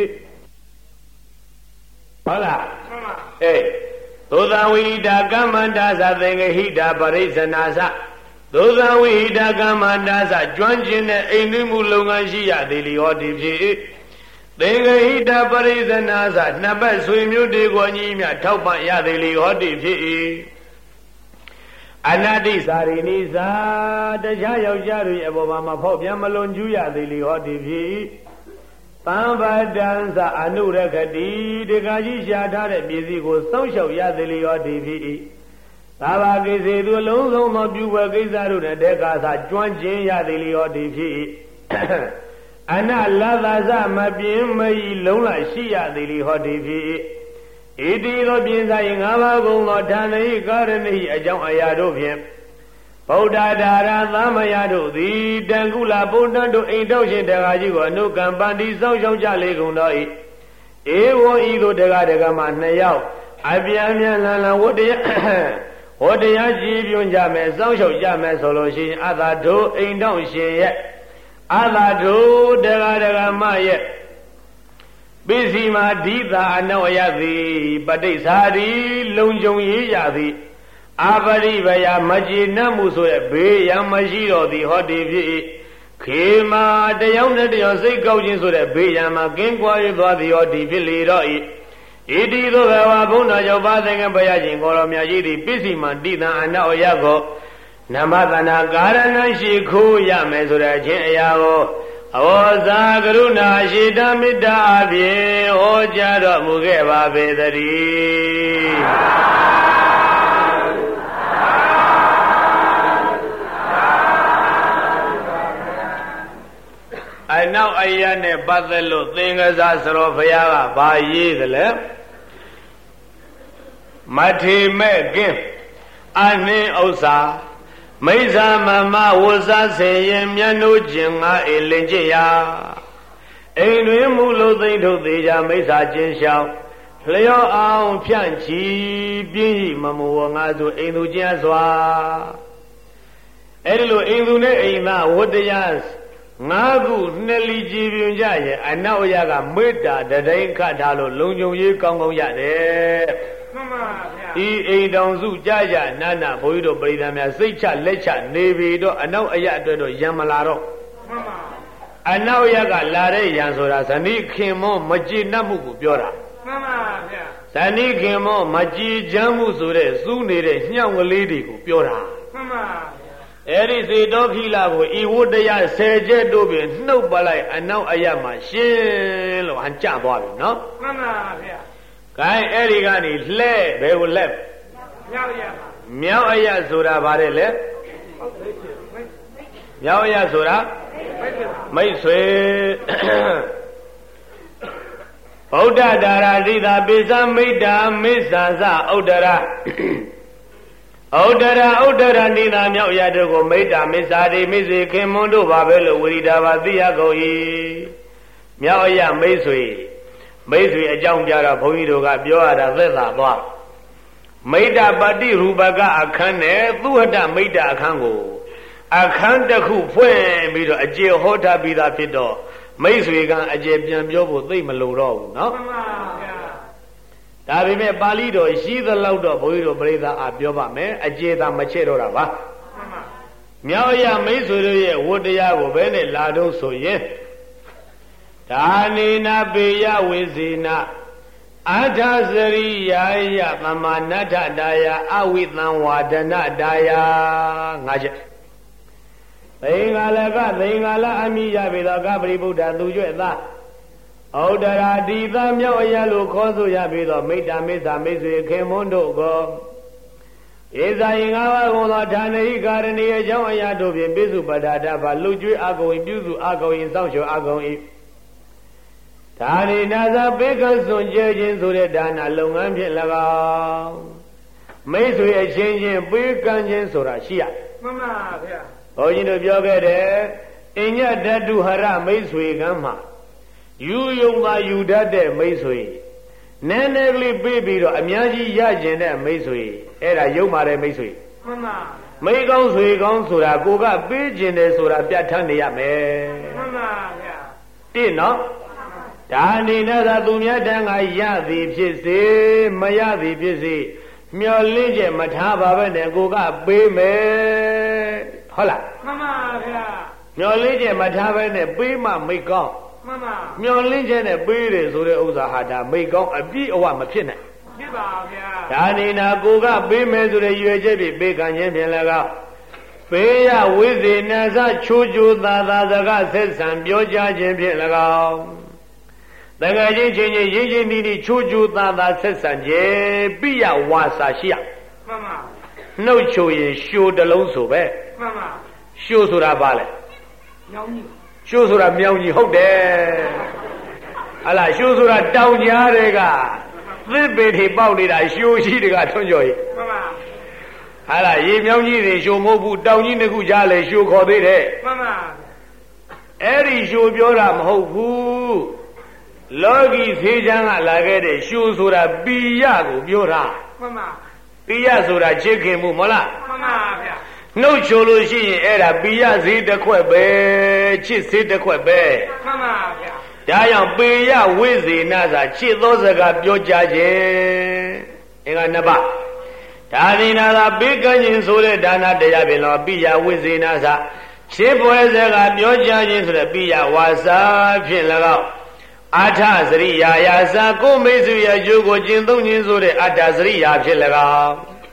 ဟုတ်လားမှန်ပါအေးသောတဝိတာကမ္မန္တာသသင်္ဂဟိတာပရိစ္ဆနာသသောတဝိတာကမ္မန္တာသကျွမ်းကျင်တဲ့အိမ်တွင်းမှုလုပ်ငန်းရှိရသည်လျောဒီဖြစ်သင်္ဂဟိတပရိသနာသနှစ်ပတ်ဆွေမျိုးတွေကိုညီမြထောက်ပံ့ရသည်လေဟောတိဖြစ်၏အနတ္တိသာရိဏိသာတရားယောက်ျားတွေအပေါ်မှာမဖောက်ပြန်မလွန်ကျူးရသည်လေဟောတိဖြစ်၏သံဗဒံသအနုရခတိဒကာကြီးရှားထားတဲ့ပြည်စည်းကိုစောင့်ရှောက်ရသည်လေဟောတိဖြစ်၏သာဘာကိစေသူအလုံးစုံသောပြုဝဲကိစ္စတို့နဲ့တေကာသာကျွမ်းကျင်ရသည်လေဟောတိဖြစ်၏အနလသဇမပြင်းမဤလုံးလရှိရသည်လေဟောဒီဖြစ်ဣတိသောပြင်စာ၏ငါးပါးကုန်သောဌာန၏ကာရဏိအကြောင်းအရာတို့ဖြင့်ဗုဒ္ဓဒါရသမယတို့သည်တန်ကုလဗုဒ္ဓတို့အိမ်တော်ရှင်တကားကြီးကိုအနုကံပန္တိစောင့်ရှောက်ကြလေကုန်သော၏ဧဝံဤသို့တကားတကားမှနှစ်ယောက်အပြန်ပြန်လန်လန်ဝတ္တရားဝတ္တရားကြည်ပြွန်ကြမယ်စောင့်ရှောက်ကြမယ်ဆိုလို့ရှိရင်အသာတို့အိမ်တော်ရှင်ရဲ့အသာတို့တဂရဂမရဲ့ပစ္စည်းမှာဓိသာအနောက်ရသည်ပဋိစ္ဆာရီလုံခြုံရေးရသည်အပရိပယမကျေနပ်မှုဆိုရဲ့ဘေးရန်မရှိတော့သည်ဟောဒီဖြစ်ခေမာတယောက်နဲ့တယောက်စိတ်ကောက်ခြင်းဆိုတဲ့ဘေးရန်မှာကင်းကွာရသွားသည်ဟောဒီဖြစ်လေတော့၏ဣတိသောဘဝဘုန်းတော်ကြောင့်ပါသင်္ကဘုရားရှင်ကိုရောမြတ်ကြီးသည်ပစ္စည်းမှာဓိသာအနောက်ရကိုနမတနာကာရဏရှိခိုးရမယ်ဆိုတဲ့အချင်းအရာကိုအဝေါဇာကရုဏာရှိတမေတ္တာအပြင်ဟောကြားတော်မူခဲ့ပါပေသတည်းအနောက်အရာနဲ့ပတ်သက်လို့သင်္ကစားစရောဘုရားကဘာရေးသလဲမထေမဲ့ကင်းအနှင်းဥစ္စာမိစ္ဆာမမဝဇ္ဇဆေရင်မျက်နှုခြင်းငါအေလင်ကျင်ရာအိမ်တွင်မူလို့သိမ့်ထုတ်သေးကြမိစ္ဆာချင်းရှောင်းလျောအောင်ဖြန့်ချီပြင်းဤမမဝငါဆိုအိမ်သူကျန်းစွာအဲ့ဒီလိုအိမ်သူနဲ့အိမ်သားဝတ္တရားငါးခုနှစ်လီကြည်ပြင်းကြရဲ့အနောက်အရာကမေတ္တာတတိုင်းခတ်ထားလို့လုံခြုံရေးကောင်းကောင်းရတယ်မှန်ပါဗျာဒီအိမ်တောင်စုကြာကြာနာနာဘုန်းကြီးတို့ပရိသတ်များစိတ်ချလက်ချနေပြီတော့အနောက်အရာအတွက်တော့ရံမလာတော့မှန်ပါအနောက်အရာကလာတဲ့ရံဆိုတာဇနီးခင်မောမကြည်နပ်မှုကိုပြောတာမှန်ပါဗျာဇနီးခင်မောမကြည်ချမ်းမှုဆိုတဲ့စူးနေတဲ့ညှောင်းကလေးတွေကိုပြောတာမှန်ပါအဲ့ဒီစေတောခိလကိုဤဝတ္တရားဆယ်ချက်တို့ပြင်နှုတ်ပလိုက်အနောက်အရာမှာရှင်းလို့ဟန်ကြသွားပြီနော်မှန်ပါဗျာကဲအဲ့ဒီကနေလှဲ့ဘယ်ကိုလှဲ့မြောက်ရပါမြောက်အရာဆိုတာဗါတဲ့လေမြောက်အရာဆိုတာမိတ်ဆွေဗုဒ္ဓဒါရာတိသာပိစမိတ္တာမိစ္ဆာစဥဒ္ဒရာဥဒ္ဒရာဥဒ္ဒရာနိသာမြောက်ရတို့ကိုမိတ္တာမိစ္ဆာတိမိစေခင်မွန်းတို့ပါပဲလို့ဝိရိဒာပါသိရကုန်၏မြောက်ရမိတ်ဆွေမိတ်ဆွေအကြောင်းပြတော့ဘုန်းကြီးတို့ကပြောရတာသက်သာသွားမိတ္တပတိရူပကအခန်းနဲ့သုဟတမိတ္တအခန်းကိုအခန်းတစ်ခုဖွင့်ပြီးတော့အကျေဟောထားပြီးသားဖြစ်တော့မိတ်ဆွေကအကျေပြန်ပြောဖို့သိမလို့တော့ဘူးနော်မှန်ပါဗျာဒါပေမဲ့ပါဠိတော်ရှိသလောက်တော့ဘုန်းကြီးတို့ပြိဿအားပြောပါမယ်အကျေသာမချဲ့တော့တာပါမှန်ပါမြောက်ရမိတ်ဆွေတို့ရဲ့ဝတ္တရားကိုဘယ်နဲ့လာတော့ဆိုရင်ဒါနေနာပေယဝေစေနာအာထစရိယာယသမ္မာနတ္ထဒါယအဝိသံဝါဒနာဒါယငါချက်သင်္ကာလကသင်္ကာလအမိရပြီသောကပရိဗုဒ္ဓသူကျွဲ့သားဩဒရာတိသမြောက်အရလို့ခေါ်ဆိုရပြီသောမိတ္တမိစ္ဆာမိတ်ဆွေခင်မွန်းတို့ကိုဧဇာယင်္ဂါဝကုံသောဌာနေဤကာရဏီအကြောင်းအရာတို့ဖြင့်ပိစုပဒာတပါလူကျွေးအကုန်ပြုစုအကုန်၏စောင့်ရှောက်အကုန်၏ဒါရိနာဇပေကစွန်ကျဲခြင်းဆိုတဲ့ဒါနလုပ်ငန်းဖြင့်၎င်းမိတ်ဆွေအချင်းချင်းပေးကမ်းခြင်းဆိုတာရှိရမှန်ပါဗျာဘုန်းကြီးတို့ပြောခဲ့တယ်အညဓတ္တုဟရမိတ်ဆွေကမ်းမှာယူယုံသာယူတတ်တဲ့မိတ်ဆွေနည်းနည်းကလေးပေးပြီးတော့အများကြီးရကျင်တဲ့မိတ်ဆွေအဲ့ဒါယုံပါတယ်မိတ်ဆွေမှန်ပါမိတ်ကောင်းဆွေကောင်းဆိုတာကိုကပေးကျင်တယ်ဆိုတာပြတ်ထန်းနေရမယ်မှန်ပါဗျာတိနော်ဒါအနေနဲ့သာသူများတန်းကရသည်ဖြစ်စေမရသည်ဖြစ်စေမျောလင့်ချက်မထားပါပဲနဲ့ကိုကပေးမယ်ဟုတ်လားမှန်ပါဗျာမျောလင့်ချက်မထားပဲနဲ့ပေးမှမိတ်ကောင်းမှန်ပါမျောလင့်ချက်နဲ့ပေးတယ်ဆိုတဲ့ဥစ္စာဟာဒါမိတ်ကောင်းအပြည့်အဝမဖြစ်နိုင်ဖြစ်ပါဗျာဒါနေနာကိုကပေးမယ်ဆိုတဲ့ရွယ်ချက်ပြီးပေးခံခြင်းဖြင့်လည်းကောပေးရဝိသေနသချိုးချိုးသာသာစကားဆက်ဆံပြောကြားခြင်းဖြင့်လည်းကောတကယ်ချင်းချင်းချင်းရင်းချင်းနီးနီးချိုးချိုးသာသာဆက်ဆံခြင်းပိယဝါစာရှိရမှန်ပါနှုတ်ချိုရင်ရှိုးတလုံးဆိုပဲမှန်ပါရှိုးဆိုတာဘာလဲမြောင်းကြီးရှိုးဆိုတာမြောင်းကြီးဟုတ်တယ်ဟလာရှိုးဆိုတာတောင်ကြားတွေကသစ်ပေထိပေါက်နေတာရှိုးရှိတွေကထွန်းကြော်ကြီးမှန်ပါဟလာရေမြောင်းကြီးတွေရှိုးမဟုတ်ဘူးတောင်ကြီးတစ်ခုကြားလဲရှိုးခေါ်သေးတယ်မှန်ပါအဲ့ဒီရှိုးပြောတာမဟုတ်ဘူးလောကီသေးချမ်းကလာခဲ့တဲ့ရှိုးဆိုတာပိယကိုပြောတာမှန်ပါပိယဆိုတာချစ်ခင်မှုမလားမှန်ပါဗျာနှုတ်ချိုလို့ရှိရင်အဲ့ဒါပိယစေးတစ်ခွက်ပဲချစ်စေးတစ်ခွက်ပဲမှန်ပါဗျာဒါကြောင့်ပေယဝိဇေနသာချစ်သောစကားပြောကြခြင်းအင်္ဂါနှစ်ပါးဒါနိနာသာပေးကမ်းခြင်းဆိုတဲ့ဒါနတရားဖြင့်လောပိယဝိဇေနသာချစ်ပွဲစကားပြောကြခြင်းဆိုတဲ့ပိယဝါစာဖြင့်၎င်းအာထစရိယာယာစာကိုမိတ်ဆွေရဲ့အကျိုးကိုကျင့်သုံးခြင်းဆိုတဲ့အတ္တစရိယာဖြင့်၎င်း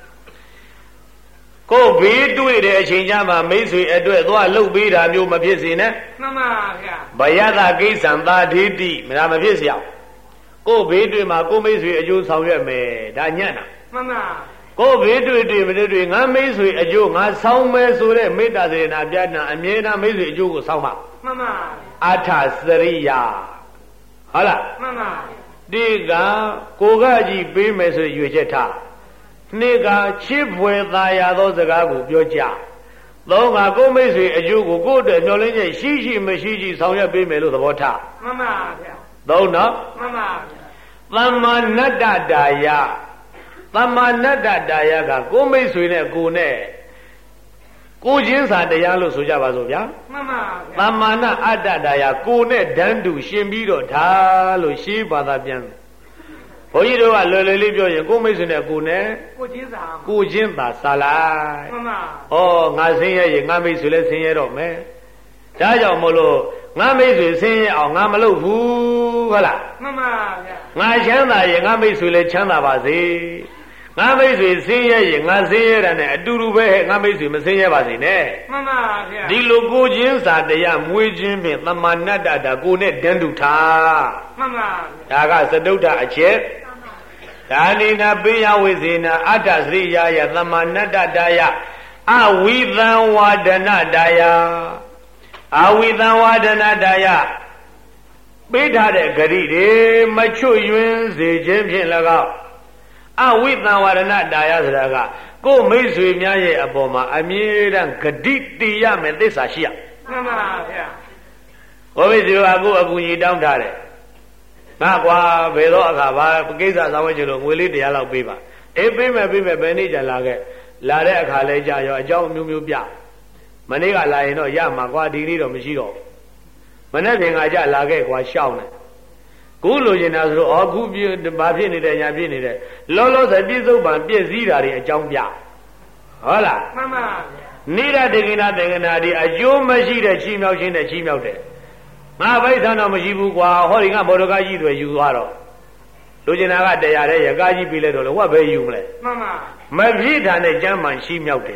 ကိုဘေးတွေ့တဲ့အချိန်ကျမှမိတ်ဆွေအတွက်သွားလှုပ်ပေးတာမျိုးမဖြစ်စေနဲ့မှန်ပါဗျာဘယတကိစ္စံသာဓိတိမလားမဖြစ်เสียကိုဘေးတွေ့မှာကိုမိတ်ဆွေအကျိုးဆောင်ရွက်မယ်ဒါညံ့တာမှန်ပါကိုဘေးတွေ့တွေ့မတွေ့တွေ့ငါမိတ်ဆွေအကျိုးငါဆောင်မယ်ဆိုတဲ့မေတ္တာစေနာပြတ်နာအမြဲတမ်းမိတ်ဆွေအကျိုးကိုဆောင်ပါမှန်ပါအာထစရိယာဟုတ်လားမှန်ပါဒီကကိုကကြီးပေးမယ်ဆိုရွေချက်ထားနှစ်ကချစ်ဖွယ်သာယာသောစကားကိုပြောကြသုံးကကိုမိတ်ဆွေအကျိုးကိုကိုယ့်အတွက်မျှော်လင့်ချက်ရှိရှိမရှိရှိဆောင်ရွက်ပေးမယ်လို့သဘောထားမှန်ပါဗျာသုံးနော်မှန်ပါသမ္မာနတ္တတာယသမ္မာနတ္တတာယကကိုမိတ်ဆွေနဲ့ကိုနဲ့ကိုချင်းစာတရားလို့ဆိုကြပါစို့ဗျာမှန်ပါသမ္မာနအတ္တတာယကိုနဲ့ဓာန်တူရှင်ပြီးတော့ထားလို့ရှင်းပါသာပြန်ဘုန်းကြီးတို့ကလွယ်လွယ်လေးပြောရင်ကိုမိတ်ဆွေနဲ့ကိုနဲ့ကိုချင်းစာကိုချင်းသာစာလိုက်မှန်ပါဩငါဆင်းရဲရင်ငါမိတ်ဆွေလည်းဆင်းရဲတော့မယ်ဒါကြောင့်မို့လို့ငါမိတ်ဆွေဆင်းရဲအောင်ငါမလုပ်ဘူးဟုတ်လားမှန်ပါဗျာငါချမ်းသာရင်ငါမိတ်ဆွေလည်းချမ်းသာပါစေငါမိတ်ဆွေဆင်းရဲရင်ငါဆင်းရဲတာနဲ့အတူတူပဲငါမိတ်ဆွေမဆင်းရဲပါစေနဲ့မှန်ပါဗျာဒီလိုကိုချင်းစာတရားမွေးခြင်းဖြင့်သမ္မာနတ္တတာကိုနဲ့တန်းတူထားမှန်ပါဒါကသတုဒ္ဓအချက်ဒါနိနာပိယဝိဇေနအတ္တစရိယာယသမ္မာနတ္တတာယအဝိသံဝါဒနာတာယအဝိသံဝါဒနာတာယပေးထားတဲ့ဂရိတွေမချွတ်ယွင်းစေခြင်းဖြင့်၎င်းအဝိသံဝါဒနာတာယဆိုတာကကိုမိတ်ဆွေများရဲ့အပေါ်မှာအမြဲတမ်းဂတိတည်ရမယ်သစ္စာရှိရမှန်ပါဗျာဘုမိတ်ဆွေကကိုအကူကြီးတောင်းထားတယ်ငါကွာဘယ်တော့အခါဘာကိစ္စဆောင်ဝဲချင်လို့ငွေလေးတရားလောက်ပေးပါအေးပေးမယ်ပေးမယ်ဘယ်နေ့ကျလာခဲ့လာတဲ့အခါလဲကြာရောအကြောင်းမျိုးမျိုးပြမနေ့ကလာရင်တော့ရမှာကွာဒီနေ့တော့မရှိတော့မနေ့ပြင်ကကြလာခဲ့ကွာရှောင်းတယ်ခုလိုချင်တာဆိုတော့အခုပြဘာဖြစ်နေတယ်ညာဖြစ်နေတယ်လောလောဆယ်ပြည့်စုံပံပြည့်စည်တာတွေအကြောင်းပြဟုတ်လားမှန်ပါနိရတေကိနာတေကိနာဒီအကျိုးမရှိတဲ့ချီးမြှောက်ခြင်းနဲ့ချီးမြှောက်တယ်ငါဘိသံတော့မရှိဘူးကွာဟောဒီကဘောရကကြီးတွေယူသွားတော့လူကျင်တာကတရားတဲ့ရကားကြီးပြီးလဲတော့လေဟောပဲယူမလဲမှန်ပါမပြည့်တာနဲ့ကျမ်းမှန်ရှိမြောက်တယ်ဟ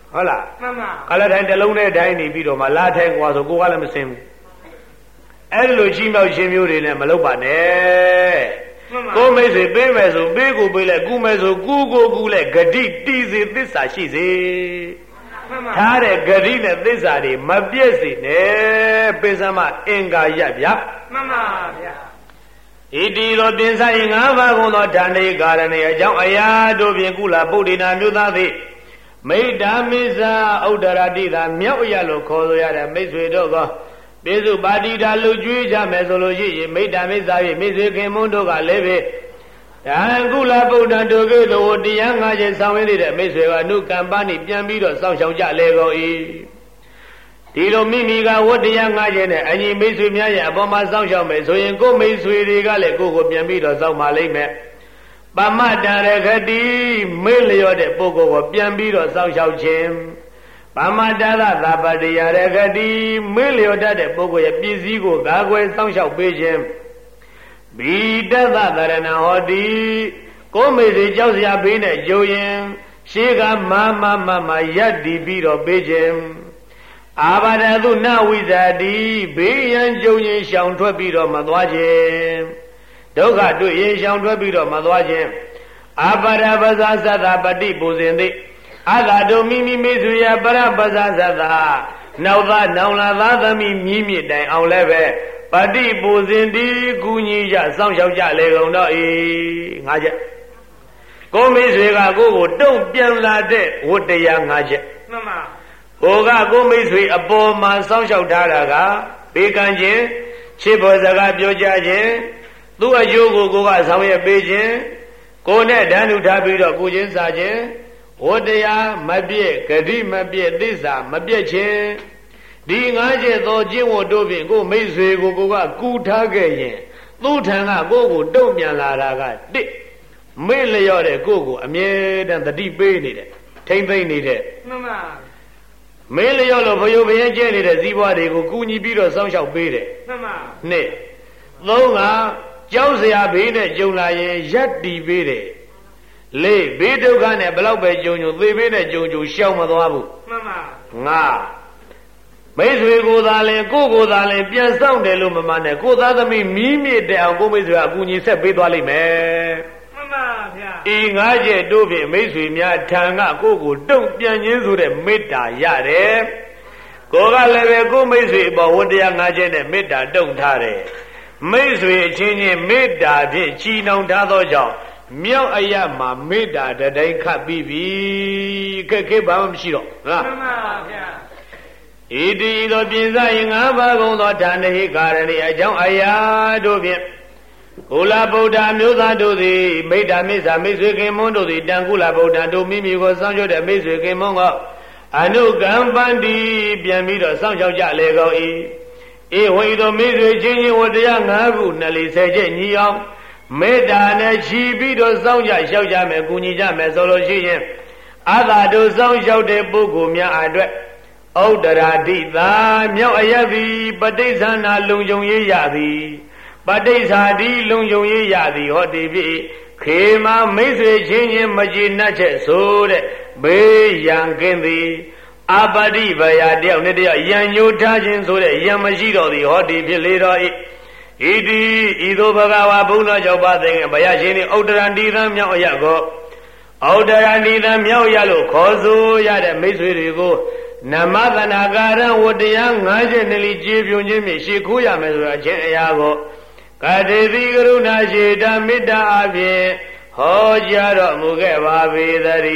ဟုတ်လားမှန်ပါခါလာတိုင်းတစ်လုံးနဲ့တိုင်းနေပြီးတော့မှလာထိုင်ကွာဆိုကိုကလည်းမစင်ဘူးအဲ့လိုချီးမြှောက်ခြင်းမျိုးတွေနဲ့မလုပ်ပါနဲ့ကိုမိတ်ဆွေပေးမယ်ဆိုပေးကိုပေးလိုက်ကူမယ်ဆိုကူကိုကူလိုက်ဂတိတီးစေသစ္စာရှိစေထားတဲ့ဂတိနဲ့သစ္စာတွေမပြည့်စေနဲ့ပိစမအင်္ဂါရပ်ဗျာမှန်ပါဗျာဣတိသောပြင်ဆိုင်ငါးပါးကုန်သောဓာနေကာရဏေအကြောင်းအရာတို့ဖြင့်ကုလပုဒ္ဒေနာမြို့သားသည်မိတ္တာမိစ္ဆာဥဒ္ဒရာတိသာမြောက်အရလို့ခေါ်ဆိုရတဲ့မိတ်ဆွေတို့ကပိစုပါတိတာလူကျွေးကြမယ်ဆိုလို့ရှိရင်မိတ္တာမိစ္ဆာဖြင့်မိတ်ဆွေခင်မွန်းတို့ကလည်းပဲဒါကုလပုဒ္ဒံတို့ကဲ့သို့တရားငါးချက်ဆောင်ရတဲ့မိတ်ဆွေကအနုကမ္ပဏိပြန်ပြီးတော့စောင့်ရှောက်ကြလေကုန်၏ဒီလိုမိမိကဝတ္တရားငါးချက်နဲ့အညီမိတ်ဆွေများရဲ့အပေါ်မှာစောင့်ရှောက်မယ်ဆိုရင်ကိုမိတ်ဆွေတွေကလည်းကိုကိုပြန်ပြီးတော့စောင့်ပါလိမ့်မယ်ပမတ္တရခတိမေ့လျော့တဲ့ပုဂ္ဂိုလ်ကိုပြန်ပြီးတော့စောင့်ရှောက်ခြင်းပမတ္တသသပတ္တိယရခတိမေ့လျော့တတ်တဲ့ပုဂ္ဂိုလ်ရဲ့ပစ္စည်းကိုကာကွယ်စောင့်ရှောက်ပေးခြင်းဘိတသသရဏဟောတိကိုမိတ်ဆွေကြောက်စရာဘေးနဲ့ကြုံရင်ရှေးကမမမမရပ်တည်ပြီးတော့ပေးခြင်းအာဘာဒသုနဝိဇာတိဘေးရန်ကြုံရင်ရှောင်ထွက်ပြီးတော့မသွားခြင်းဒုက္ခတွေ့ရင်ရှောင်ထွက်ပြီးတော့မသွားခြင်းအာပါရပဇာသတ္တပฏิပူဇင်တိအာဂါတို့မိမိမိစုရပရပဇာသတ္တနောက်သားနောင်လာသားသမီးမြည်မြစ်တိုင်အောင်လည်းပဲပฏิပူဇင်တိကုညီကြစောင့်ရှောက်ကြလေကုန်တော့ဤငါးချက်ကိုမိတ်ဆွေကကိုကိုတုံ့ပြန်လာတဲ့ဝတ္တရားငါးချက်မှန်ပါကိုကကိုမိတ်ဆွေအပေါ်မှာစောင့်ရှောက်ထားတာကဘေးကံခြင်းချစ်ဖို့စကားပြောကြခြင်းသူ့အကျိုးကိုကိုကဆောင်ရွက်ပေးခြင်းကိုနဲ့ဓာတ်လူထားပြီးတော့ကိုချင်းစားခြင်းဝတ္တရားမပြည့်ဂတိမပြည့်သစ္စာမပြည့်ခြင်းဒီငါးချက်သောကျင့်ဝတ်တို့ဖြင့်ကိုမိတ်ဆွေကိုကိုကကူထားခဲ့ရင်သူ့ထံကကိုကိုတုံ့ပြန်လာတာကတစ်မေ့လျော့တဲ့ကိုကိုအမြဲတမ်းတတိပေးနေတယ်ထိမ့်သိမ့်နေတဲ့မှန်ပါမေးလျော့လို့ဘယုဘယကျဲနေတဲ့ဇီးပွားတွေကိုကူညီပြီးတော့စောင့်ရှောက်ပေးတယ်မှန်ပါနှစ်သုံးကကြောက်စရာဘေးနဲ့ကြုံလာရင်ရပ်တည်ပေးတယ်လေးဘေးဒုက္ခနဲ့ဘလောက်ပဲကြုံကြုံသေဘေးနဲ့ကြုံကြုံရှောင်မသွားဘူးမှန်ပါငါမိတ်ဆွေကိုသာလဲကိုကိုသာလဲပြန်ဆောင်တယ်လို့မမှန်နဲ့ကိုသားသမီးမီးမြစ်တဲ့အောင်ကိုမိတ်ဆွေကအကူညီဆက်ပေးသွားလိမ့်မယ်မှန်ပါဗျာဤငါးချက်တို့ဖြင့်မိတ်ဆွေများထံကကိုကိုတုံ့ပြန်ခြင်းဆိုတဲ့မေတ္တာရတယ်ကိုကလည်းပဲကိုမိတ်ဆွေအပေါ်ဝတ္တရားငါးချက်နဲ့မေတ္တာတုံ့ထားတယ်မိတ်ဆွေအချင်းချင်းမေတ္တာဖြင့်ချီနှောင်ထားသောကြောင့်မြောက်အရမှာမေတ္တာတတိုင်းခတ်ပြီးပြီခက်ခဲဘာမှမရှိတော့ဟုတ်မှန်ပါဗျာဣတိသောပြင်ဆိုင်ငါးပါးကုန်သောဌာနဟိကာရဏိအကြောင်းအရာတို့ဖြင့်ကုလဗုဒ္ဓမျိုးသားတို့သည်မိတ္တာမိစ္ဆာမိတ်ဆွေခင်မွန်းတို့သည်တန်ကုလဗုဒ္ဓတို့မိမိကိုစောင့်ရှောက်တဲ့မိတ်ဆွေခင်မွန်းကအနုကမ္ပန္တိပြန်ပြီးတော့စောင့်ရှောက်ကြလေကုန်၏ဧဝိသောမိတ်ဆွေချင်းချင်းဝတ္တရားငါးခုနှစ်လီဆယ်ချက်ညီအောင်မေတ္တာနဲ့ချီပြီးတော့စောင့်ကြလျှောက်ကြမယ်ကူညီကြမယ်ဆိုလို့ရှိရင်အာသာတို့စောင့်ရှောက်တဲ့ပုဂ္ဂိုလ်များအတွက်ဥဒ္ဒရာတိသာမြောက်အယသည်ပဋိစ္ဆန္ဒလုံခြုံရေးရသည်ပဋိစ္ဆာတိလုံခြုံရေးရသည်ဟောဒီဖြစ်ခေမမိတ်ဆွေချင်းချင်းမကြည်နှက်ချက်ဆိုတဲ့ဘေးရန်ကင်းသည်အပတိဗယာတယောက်နဲ့တယောက်ရန်ညိုထားခြင်းဆိုတဲ့ရန်မရှိတော့သည်ဟောဒီဖြစ်လေတော့ဤဣတိဤသို့ဘဂဝါဘုန်းတော်ကြောင့်ပါသိငယ်ဘုရားရှင်ဤဥဒ္ဒရတိသံမြောက်အရကိုဥဒ္ဒရတိသံမြောက်ရလို့ခေါ်ဆိုရတဲ့မိတ်ဆွေတွေကိုနမသနာကာရဝတ္တရားငါးချက်နဲ့လီကျေပြွန်ခြင်းဖြင့်ရှေ့ခိုးရမယ်ဆိုတဲ့အချင်းအရာကိုကတိတိကရုဏာရှိတာမေတ္တာအပြင်ဟောကြားတော်မူခဲ့ပါပေသတ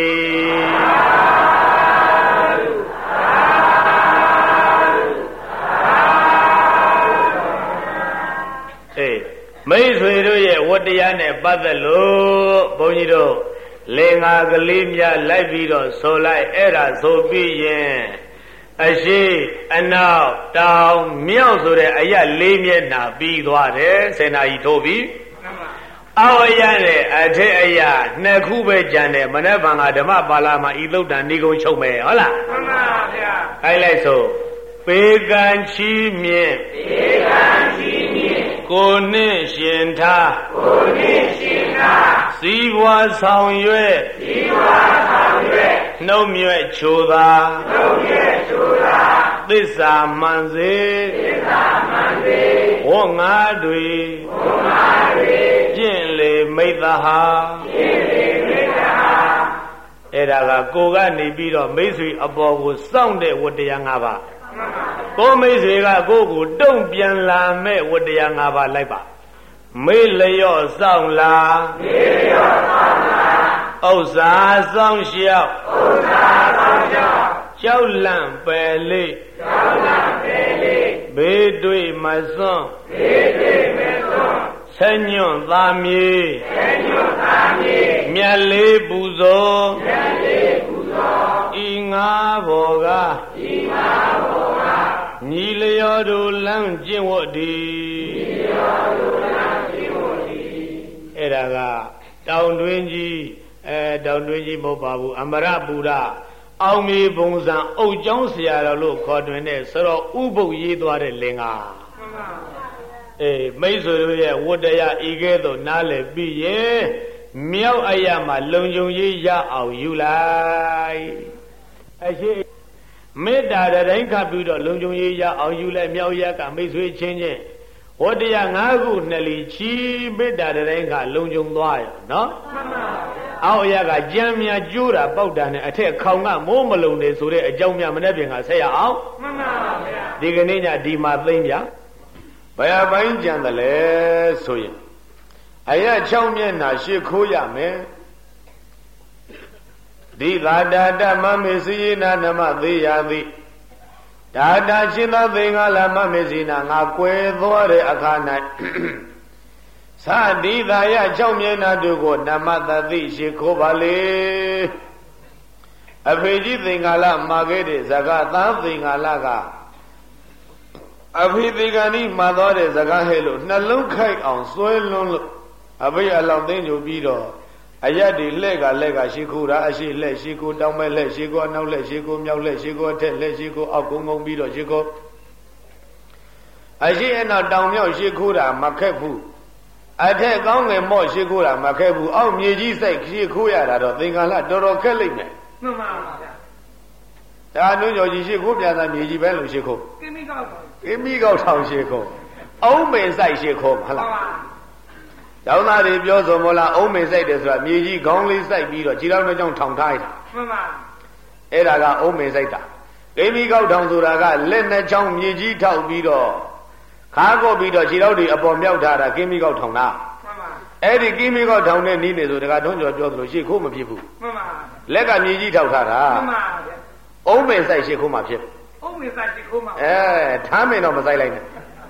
ည်းမိတ်ဆွေတို့ရဲ့ဝတ္တရားနဲ့ပတ်သက်လို့ဘုန်းကြီးတို့လင်္ကာကလေးများလိုက်ပြီးတော့ဆိုလိုက်အဲ့ဒါဆိုပြီးရင်အရှိအနောက်တောင်မြောက်ဆိုတဲ့အရာလေးမျက်နှာပြီးသွားတယ်ဆယ်နာရီထိုးပြီးအောက်အရာနဲ့အထက်အရာနှစ်ခုပဲကြံတယ်မနေ့ကဓမ္မပါဠိမှာဤသုတ်တန်ဏိကုံချုပ်မယ်ဟုတ်လားမှန်ပါဗျာခိုင်းလိုက်ဆိုပေကံချီးမြင့်ပေကံချီးမြင့်ကိုနှင့်ရှင်ထားကိုနှင့်ရှင်ထားစည်းဝါဆောင်ရွက်စည်းဝါဆောင်ရွက်ခနှုတ်မြွက်ချိုသာနှုတ်မြွက်ချိုသာသစ္စာမှန်စေသစ္စာမှန်စေဝေါငါတွေဝေါငါတွေကျင့်လေမိတ္တဟာကျင့်လေမိတ္တဟာအဲ့ဒါကကိုကနေပြီးတော့မိတ်ဆွေအပေါ်ကိုစောင့်တဲ့ဝတ္တရား၅ပါးကိုမိတ်ဆွေကကိုကိုတုံ့ပြန်လာမဲ့ဝတ္တရား၅ပါးလိုက်ပါမေ့လျော့စောင့်လာမေ့လျော့စောင့်လာဥစ္စာစောင့်ရှောက်ဥစ္စာစောင့်ရှောက်ကြောက်လန့်ပယ်လေးကြောက်လန့်ပယ်လေးဘေးတွေ့မစွန်းဘေးတွေ့မစွန်းဆညွန့်သာမြေဆညွန့်သာမြေမြတ်လေးပူဇော်မြတ်လေးပူဇော်ဤငါဘောကဤငါဘောကညီလျော်တို့လမ်းကျင့်ဝတ်သည်ညီလျော်တို့လမ်းကျင့်ဝတ်သည်အဲ့ဒါကတောင်တွင်းကြီးအဲတောင်တွင်းကြီးမဟုတ်ပါဘူးအမရပူရအောင်မြေပုံစံအုတ်ကျောင်းဆရာတော်လို့ခေါ်တွင်တဲ့ဆိုတော့ဥပုပ်ရေးသွားတဲ့လင်္ကာအေးမိတ်ဆွေတို့ရဲ့ဝတ္တရားဤကဲ့သို့နားလည်ပြီးရဲ့မြောက်အရာမှာလုံခြုံရေးရအောင်ယူလိုက်အရှိမေတ္တာတိုင်းခပ်ပြီးတော့လုံခြုံရေးရအောင်ယူလိုက်မြောက်ရကမိတ်ဆွေချင်းချင်းဝတ္တရား၅ခုနှစ်လီချီမေတ္တာတိုင်းကလုံခြုံသွားရနော်မှန်ပါအောက်အရာကကြမ်းမြကျိုးတာပေါက်တာနဲ့အထက်ခေါင်ကမိုးမလုံနေဆိုတဲ့အကြောင်းများမနေ့ပြင်ကဆက်ရအောင်မှန်ပါဗျာဒီကနေ့ညဒီမှာသိမ့်ပြဘယ်ပိုင်းကြံတယ်လဲဆိုရင်အရာ၆မျက်နှာရှေ့ခိုးရမယ်ဒီသာတာတမမေစီနာနမသေးရသည်ဒါတာရှင်သောသင်္ဃလာမမေစီနာငါကွယ်သွားတဲ့အခါ၌သာဒီသာယ၆မျက်နှာတို့ကိုနမတသိရှေ့ခိုးပါလေအဖေကြီးသင်္ဃလာမှာခဲ့တဲ့ဇဂသာသင်္ဃလာကအဖေဒီကဏီမှာသွားတဲ့ဇကားဟဲ့လို့နှလုံးခိုက်အောင်စွဲလွန်းလို့အဖေအလောင်းသိမ့်ကြပြီးတော့အရက်ဒီလှဲ့ကလှဲ့ကရှိခိုးတာအရှိလှဲ့ရှိခိုးတောင်းမဲ့လှဲ့ရှိခိုးနောက်လှဲ့ရှိခိုးမြောက်လှဲ့ရှိခိုးအထက်လှဲ့ရှိခိုးအောက်ကုန်းကုန်းပြီးတော့ရှိခိုးအရှိအနောက်တောင်မြောက်ရှိခိုးတာမခက်ဘူးအထက်ကောင်းငယ်မော့ရှိခိုးတာမခက်ဘူးအောက်မြေကြီးစိုက်ရှိခိုးရတာတော့သင်္ကာလတော်တော်ခက်လိမ့်မယ်မှန်ပါဗျာဒါနုညောကြီးရှိခိုးပြန်တာမြေကြီးပဲလို့ရှိခိုးကိမိကောက်ကိမိကောက်ထောင်ရှိခိုးအုံးမင်ဆိုင်ရှိခိုးမဟုတ်လားကျောင်းသားတွေပြောဆိုမလားအုံးမင်ဆိုင်တယ်ဆိုတာမြေကြီးခေါင်းလေးစိုက်ပြီးတော့ခြေထောက်နှစ်ချောင်းထောင်ထားရတာမှန်ပါအဲ့ဒါကအုံးမင်ဆိုင်တာကိမိကောက်ထောင်ဆိုတာကလက်နှစ်ချောင်းမြေကြီးထောက်ပြီးတော့ခါကော့ပြီးတော့ခြေထောက်တွေအပေါ်မြောက်ထားတာကိမိကောက်ထောင်တာမှန်ပါအဲ့ဒီကိမိကောက်ထောင်တဲ့နည်းနေဆိုတကထွန်းကျော်ပြောသလိုရှေ့ခိုးမဖြစ်ဘူးမှန်ပါလက်ကမြေကြီးထောက်ထားတာမှန်ပါဗျအုံးမင်ဆိုင်ရှေ့ခိုးမှဖြစ်အုံးမင်ဆိုင်ရှေ့ခိုးမှအဲထားမင်တော့မဆိုင်လိုက်နဲ့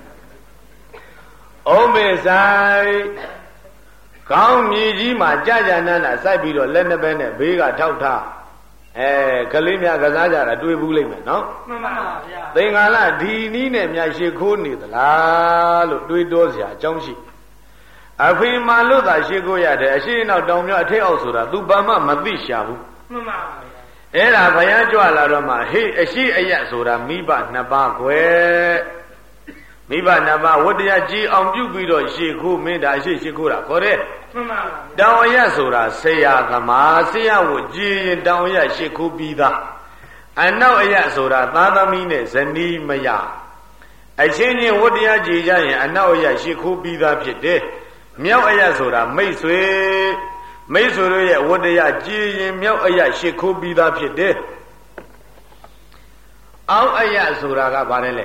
အုံးမင်ဆိုင်ကောင်းမြေကြီးမှာကြာကြာနန်းနာစိုက်ပြီးတော့လက်နှစ်ဘက်နဲ့ဘေးကထောက်ထားအဲကလေးများကစားကြတာတွေ့ဘူးလိမ့်မယ်နော်မှန်ပါဗျာသင်္ကာလဒီနည်းနဲ့များရှေ့ခိုးနေသလားလို့တွေးတောစရာအကြောင်းရှိအဖေမှလို့သာရှေ့ခိုးရတယ်အရှိနောက်တောင်မြောက်အထက်အောက်ဆိုတာသူဘာမှမသိရှာဘူးမှန်ပါအဲ့ဒါဘုရားကြွလာတော့မှဟေးအရှိအယဆိုတာမိဘနှစ်ပါးကွယ်မိဘနှစ်ပါးဝတ္တရားကြီးအောင်ပြုပြီးတော့ရှေ့ခိုးမင်းဒါအရှိရှေ့ခိုးတာခေါ်တဲ့မှန်ပါတောင်အယဆိုတာဆရာသမားဆရာကိုကြည်ရင်တောင်အယရှေ့ခိုးပြီးသားအနောက်အယဆိုတာသားသမီးနဲ့ဇနီးမယားအချင်းချင်းဝတ္တရားကြည်ကြရင်အနောက်အယရှေ့ခိုးပြီးသားဖြစ်တယ်မြောက်အယဆိုတာမိတ်ဆွေမိတ်ဆွေတို့ရဲ့ဝတ္တရားကြည်ရင်မြောက်အယရှေ့ခိုးပြီးသားဖြစ်တယ်အောက်အယဆိုတာကဘာလဲလဲ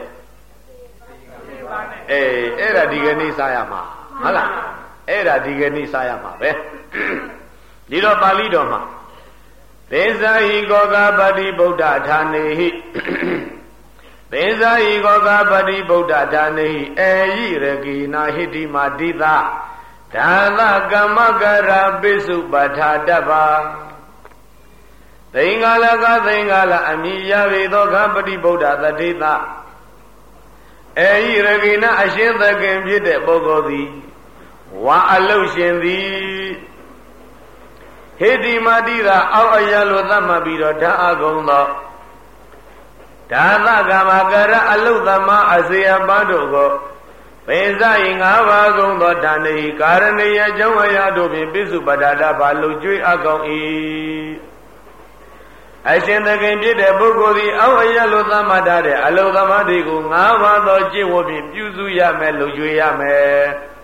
အေးအဲ့ဒါဒီကနေ့စားရမှာဟုတ်လားအဲ့ဒါဒီကနေ့စားရမှာပဲဒီတော့ပါဠိတော်မှာသေဇာဟိကောကပတိဗုဒ္ဓဌာနေဟိသေဇာဟိကောကပတိဗုဒ္ဓဌာနေဟိအေယိရကိနာဟိတိမာတိသဒါသကမ္မကရပိစုပထာတ္တပါသင်္ဃာလကသင်္ဃာလအမိယဝေသောကပတိဗုဒ္ဓသတိသအေယိရကိနာအရှင်သခင်ဖြစ်တဲ့ပုဂ္ဂိုလ်သည်ဝါအလုရှင်သည်ဟေတိမာတိသာအောက်အယလိုသတ်မှတ်ပြီးတော့ဓာအကုံသောဒါသကမ္မကရအလုသမအစေအပတို့ကိုပေဇာယငါးပါးကုံသောဒါနေကာရဏီယကျောင်းအရာတို့ဖြင့်ပိစုပဒ္ဒါတဘာလုံကျွေးအကောင်၏အရှင်သခင်ဖြစ်တဲ့ပုဂ္ဂိုလ်သည်အောက်အရလိုသတ်မှတ်ထားတဲ့အလုသမားတွေကိုငါးပါးသောကျင့်ဝတ်ဖြင့်ပြုစုရမယ်လုံကျွေးရမယ်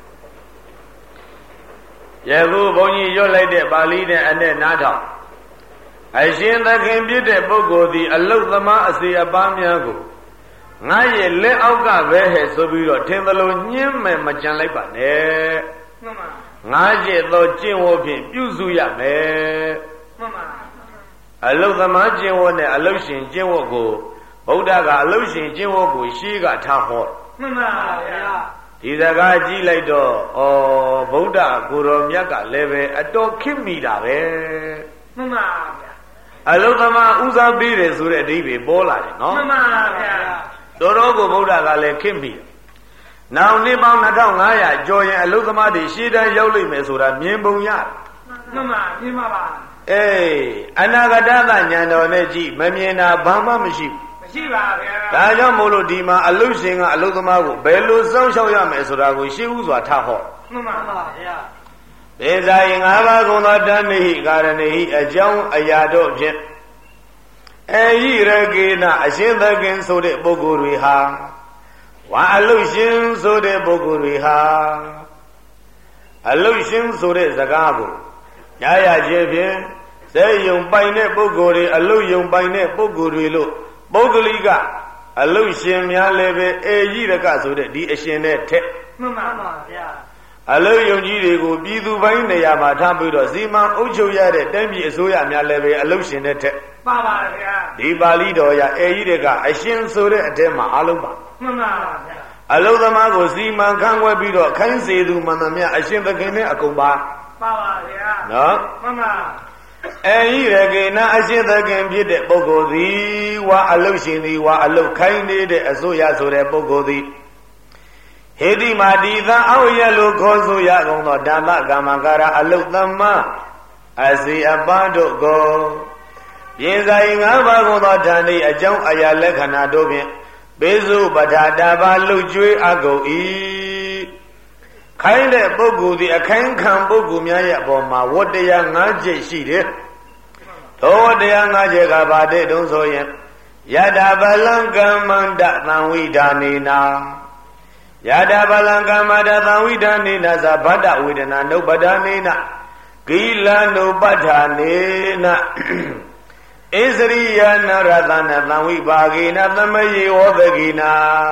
ယခုဘုန်းကြီးရွတ်လိုက်တဲ့ပါဠိနဲ့အနဲ့နားထောင်အရှင်သခင်ဖြစ်တဲ့ပုဂ္ဂိုလ်သည်အလုသမားအစီအပါးများကိုငါရဲ့လက်အောက်ကပဲဟဲ့ဆိုပြီးတော့ထင်သလိုညှင်းမယ်မကြံလိုက်ပါနဲ့မှန်ပါငါရဲ့သောကျင့်ဝတ်ဖြင့်ပြုစုရမယ်မှန်ပါအလုသမားကျင့်ဝတ်နဲ့အလုရှင်ကျင့်ဝတ်ကိုဗုဒ္ဓကအလုရှင်ကျင့်ဝတ်ကိုရှေးကထားဟောမှန်ပါဗျာဒီစကားကြည့်လိုက်တော့ဩဗုဒ္ဓကိုယ်တော်မြတ်ကလည်းပဲအတော်ခင့်မိတာပဲမှန်ပါဗျာအလုသမားဥစားပေးတယ်ဆိုတဲ့အဓိပ္ပာယ်ပေါ်လာတယ်နော်မှန်ပါဗျာတော်တော်ကိုဗုဒ္ဓကလည်းခင့်မိနောင်နှစ်ပေါင်းနှစ်ထောင်ငါးရာကျော်ရင်အလုသမားတွေရှေးတန်းရောက်လိမ့်မယ်ဆိုတာမြင်ပုံရမှန်ပါမြင်ပါပါအေးအနာဂတသဉာဏ်တော်နဲ့ကြည့်မမြင်တာဘာမှမရှိဘူးမရှိပါဗျာဒါကြောင့်မို့လို့ဒီမှာအလုရှင်ကအလုသမားကိုဘယ်လိုစောင့်ရှောက်ရမယ်ဆိုတာကိုရှင်းဥစွာထားဟောမှန်ပါဗျာဒေဇာယငါးပါးကုံသောတဏ္ဍိကာရဏိအကြောင်းအရာတို့ဖြင့်အေဟိရကေနအရှင်သခင်ဆိုတဲ့ပုဂ္ဂိုလ်တွေဟာဝါအလုရှင်ဆိုတဲ့ပုဂ္ဂိုလ်တွေဟာအလုရှင်ဆိုတဲ့စကားကိုညာရခြင်းဖြင့်စေယုံပိုင်တဲ့ပုဂ္ဂိုလ်တွေအလုယုံပိုင်တဲ့ပုဂ္ဂိုလ်တွေလို့ပုဂ္ဂလိကအလုရှင်များလည်းပဲအေဟိရကဆိုတဲ့ဒီအရှင်နဲ့ထက်မှန်ပါပါဗျာအလုယုံကြီးတွေကိုပြည်သူပိုင်းနေရာမှာထားပြီးတော့စီမံအုပ်ချုပ်ရတဲ့တိုင်းပြည်အစိုးရများလည်းပဲအလုရှင်နဲ့ထက်ပါပါဗျာဒီပါဠိတော်ရအေဟိရကအရှင်ဆိုတဲ့အထက်မှာအလုံးပါမှန်ပါဗျာအလုသမားကိုစီမံခန့်ခွဲပြီးတော့ခိုင်းစေသူမှန်သမျှအရှင်သခင်နဲ့အကုန်ပါပါပါဗျာနော်မှန်ပါအေဟိရကေနအရှင်သခင်ဖြစ်တဲ့ပုဂ္ဂိုလ်သည်ဝါအလုရှင်သည်ဝါအလုခိုင်းနေတဲ့အစိုးရဆိုတဲ့ပုဂ္ဂိုလ်သည်ဟေတိမာတိသံအောက်ရလို့ခေါ်ဆိုရကုန်သောဓမ္မကမ္မကာရအလုသမအစီအပတို့ကိုပြင်ဆိုင်ငါးပါးကုန်သောဓာန်ဤအကြောင်းအရာလက္ခဏာတို့ဖြင့်ဘေစုပဋ္ဌာတာပါလှုပ်ကြွေးအကုန်၏ခိုင်းတဲ့ပုဂ္ဂိုလ်သည်အခိုင်းခံပုဂ္ဂိုလ်များရဲ့အပေါ်မှာဝတ္တရား၅ချက်ရှိတယ်သောဝတ္တရား၅ချက်ကဘာတဲ့တုံးဆိုရင်ယတာဗလံကမ္မန္တသံဝိဓာနေနာယတာဗလံကမ္မန္တသံဝိဓာနေနာသဗတ္တဝေဒနာနုပဒာနေနာကိလနုပဋ္ဌာနေနာဣသရိယနာရသနာသံဝိပါကေနသမယေဝသကိနာ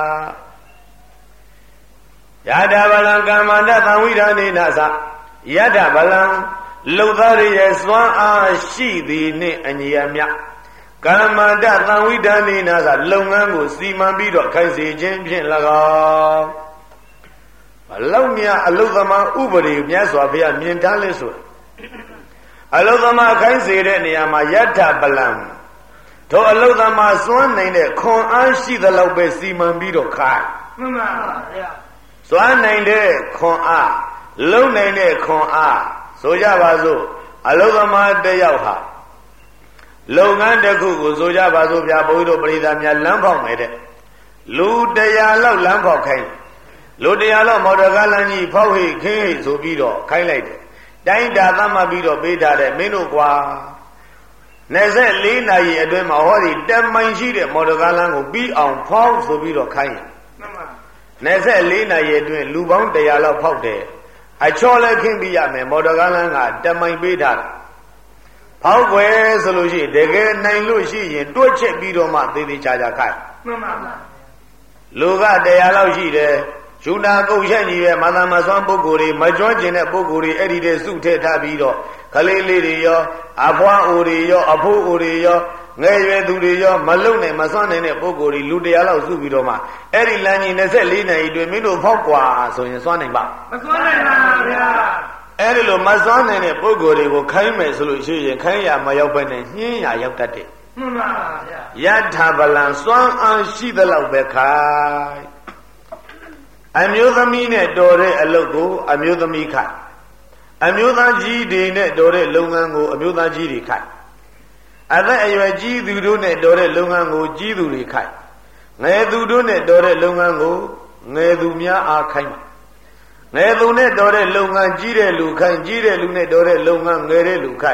ယတာဗလံကမ္မန္တသံဝိဓာနေနာသယတာဗလံလှုပ်သားရဲ့စွမ်းအားရှိသည်နှင့်အညီအမျှကမ္မန္တသံဝိဓာနေနာသလုပ်ငန်းကိုစီမံပြီးတော့ခိုင်းစေခြင်းဖြင့်၎င်းအလုံးမြအလုသမားဥပဒေမြတ်စွာဘုရားမြင်ထားလဲဆိုအလုသမားခိုင်းစေတဲ့နေရာမှာယထာပလံတို့အလုသမားစွမ်းနိုင်တဲ့ခွန်အားရှိသလောက်ပဲစီမံပြီးတော့ခိုင်းမှန်ပါဗျာစွမ်းနိုင်တဲ့ခွန်အားလုံနိုင်တဲ့ခွန်အားဆိုကြပါစို့အလုသမားတစ်ယောက်ဟာလုပ်ငန်းတစ်ခုကိုဆိုကြပါစို့ဗျာဘုန်းကြီးတို့ပရိသတ်များလမ်းပေါက်မယ်တဲ့လူတရားလောက်လမ်းပေါက်ခိုင်းလူတရားလောက်မော်တော်ကားလမ်းကြီးဖောက်ဟိခင်းဟိဆိုပြီးတော့ခိုင်းလိုက်တယ်တိုင်းတာသတ်မှတ်ပြီးတော့ပေးထားတဲ့မင်းတို့ကွာနှစ်လေးနာရီအတွင်းမှာဟောဒီတမိုင်ရှိတဲ့မော်တော်ကားလမ်းကိုပြီးအောင်ဖောက်ဆိုပြီးတော့ခိုင်းရင်နှစ်လေးနာရီအတွင်းလူပေါင်းတရားလောက်ဖောက်တယ်အချောလည်းခင်းပြီးရမယ်မော်တော်ကားလမ်းကတမိုင်ပေးထားတယ်ဖောက်ွယ်ဆိုလို့ရှိရင်တကယ်နိုင်လို့ရှိရင်တွက်ချက်ပြီးတော့မှသေသေးချာချာခိုင်းမှန်ပါပါလူကတရားလောက်ရှိတယ်ယူနာကုတ်ချက်ကြီးရဲ့မာသမဆွမ်းပုဂ္ဂိုလ်တွေမကြွကျင်တဲ့ပုဂ္ဂိုလ်တွေအဲ့ဒီတည်းစုထည့်ထားပြီးတော့ခလေးလေးတွေရောအဖွားအိုတွေရောအဖိုးအိုတွေရောငယ်ရွယ်သူတွေရောမလုံနိုင်မစွမ်းနိုင်တဲ့ပုဂ္ဂိုလ်တွေလူတရားလောက်စုပြီးတော့မှအဲ့ဒီလမ်းကြီးနှစ်လေးနာရီအတွင်းမင်းတို့ဖောက်ကွာဆိုရင်စွမ်းနိုင်ပါမစွမ်းနိုင်ပါဗျာအဲ့ဒီလိုမစွမ်းနိုင်တဲ့ပုဂ္ဂိုလ်တွေကိုခိုင်းမယ်ဆိုလို့ရှိရင်ခိုင်းရမရောက်ပဲနဲ့ညှင်းရရောက်တတ်တယ်မှန်ပါဗျာယထာဗလံစွမ်းအားရှိသလောက်ပဲခိုင်းအမျိုးသမီးနဲ့တော်တဲ့အလုပ်ကိုအမျိုးသမီးခိုင်းအမျိုးသားကြီးတွေနဲ့တော်တဲ့လုပ်ငန်းကိုအမျိုးသားကြီးတွေခိုင်းအသက်အရွယ်ကြီးသူတို့နဲ့တော်တဲ့လုပ်ငန်းကိုကြီးသူတွေခိုင်းငယ်သူတို့နဲ့တော်တဲ့လုပ်ငန်းကိုငယ်သူများအားခိုင်းပါငယ်သူနဲ့တော်တဲ့လုပ်ငန်းကြီးတဲ့လူခိုင်းကြီးတဲ့လူနဲ့တော်တဲ့လုပ်ငန်းငယ်တဲ့လူခိုင်း